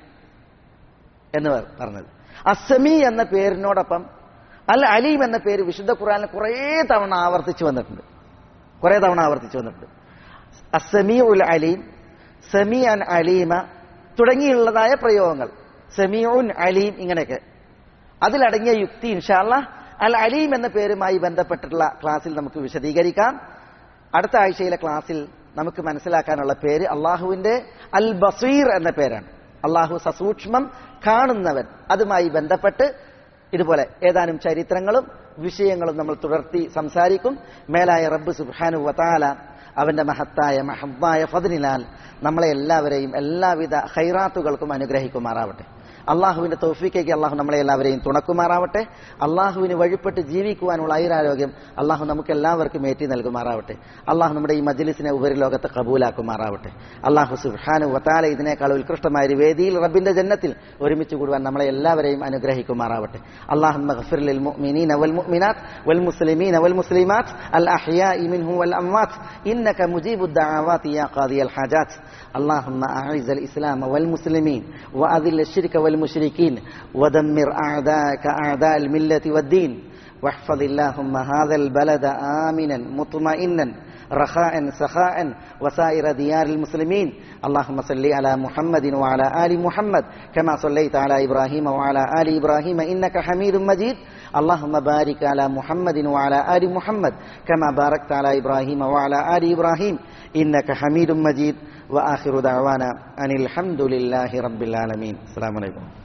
എന്ന് പറഞ്ഞത്. അസ്സമീ എന്ന പേരിനോടൊപ്പം അൽ അലീം എന്ന പേര് വിശുദ്ധ ഖുർആനിൽ കുറേ തവണ ആവർത്തിച്ചു വന്നിട്ടുണ്ട് കുറേ തവണ ആവർത്തിച്ചു വന്നിട്ടുണ്ട് അസ്സമീ ഉൽ അലീം, സമീ അൻ അലീമ തുടങ്ങിയുള്ളതായ പ്രയോഗങ്ങൾ, സമീഉൻ അലീം, ഇങ്ങനെയൊക്കെ. അതിലടങ്ങിയ യുക്തി ഇൻഷാ അല്ലാഹ് അൽ അലീം എന്ന പേരുമായി ബന്ധപ്പെട്ടിട്ടുള്ള ക്ലാസ്സിൽ നമുക്ക് വിശദീകരിക്കാം. അടുത്ത ആഴ്ചയിലെ ക്ലാസ്സിൽ നമുക്ക് മനസ്സിലാക്കാനുള്ള പേര് അള്ളാഹുവിന്റെ അൽ ബസീർ എന്ന പേരാണ്. അള്ളാഹു സസൂക്ഷ്മം കാണുന്നവൻ. അതുമായി ബന്ധപ്പെട്ട് ഇതുപോലെ ഏതാനും ചരിത്രങ്ങളും വിഷയങ്ങളും നമ്മൾ തുടർത്തി സംസാരിക്കും. മേലായ റബ്ബ് സുബ്ഹാനഹു വ തആല അവന്റെ മഹത്തായ മഹത്തായ ഫദ്ലിനാൽ നമ്മളെ എല്ലാവരെയും എല്ലാവിധ ഖൈറാത്തുകൾക്കും അനുഗ്രഹിക്കുമാറാവട്ടെ. അള്ളാഹുവിന്റെ തൗഫീഖേക്ക് അള്ളാഹു നമ്മളെ എല്ലാവരെയും തുണക്കുമാറാവട്ടെ. അള്ളാഹുവിന് വഴിപ്പെട്ട് ജീവിക്കുവാനുള്ള ഐരാരോഗ്യം അള്ളാഹു നമുക്ക് എല്ലാവർക്കും ഏറ്റി നൽകുമാറാവട്ടെ. അള്ളാഹു നമ്മുടെ ഈ മജ്ലിസിനെ ഉപരിലോകത്ത് കബൂലാക്കുമാറാവട്ടെ. അള്ളാഹു സുബ്ഹാനഹു വ തആല ഇതിനേക്കാൾ ഉത്കൃഷ്ടമായ ഒരു വേദിയിൽ റബ്ബിന്റെ ജന്നത്തിൽ ഒരുമിച്ച് കൂടുവാൻ നമ്മളെ എല്ലാവരെയും അനുഗ്രഹിക്കുമാറാവട്ടെ. അല്ലാഹുമ്മ ഗ്ഫിർ ലിൽ മുഅ്മിനീന വൽ മുഅ്മിനാത്ത് വൽ മുസ്ലിമീന വൽ മുസ്ലിമാത്ത് അൽ അഹ്യാഇ മിൻഹും വൽ അംവാത്ത് ഇന്നക മുജീബുദ് ദഅവാതി യാ ഖാദിയൽ ഹാജാത്ത്. اللهم أعز الإسلام والمسلمين وأذل الشرك والمشركين ودمر أعداءك أعداء الملة والدين واحفظ اللهم هذا البلد آمنا مطمئنا رخاء سخاء وسائر ديار المسلمين. اللهم صل على محمد وعلى آل محمد كما صليت على إبراهيم وعلى آل إبراهيم إنك حميد مجيد. اللهم بارك على محمد وعلى آل محمد كما باركت على إبراهيم وعلى آل إبراهيم إنك حميد مجيد. وآخر دعوانا أن الحمد لله رب العالمين. السلام عليكم.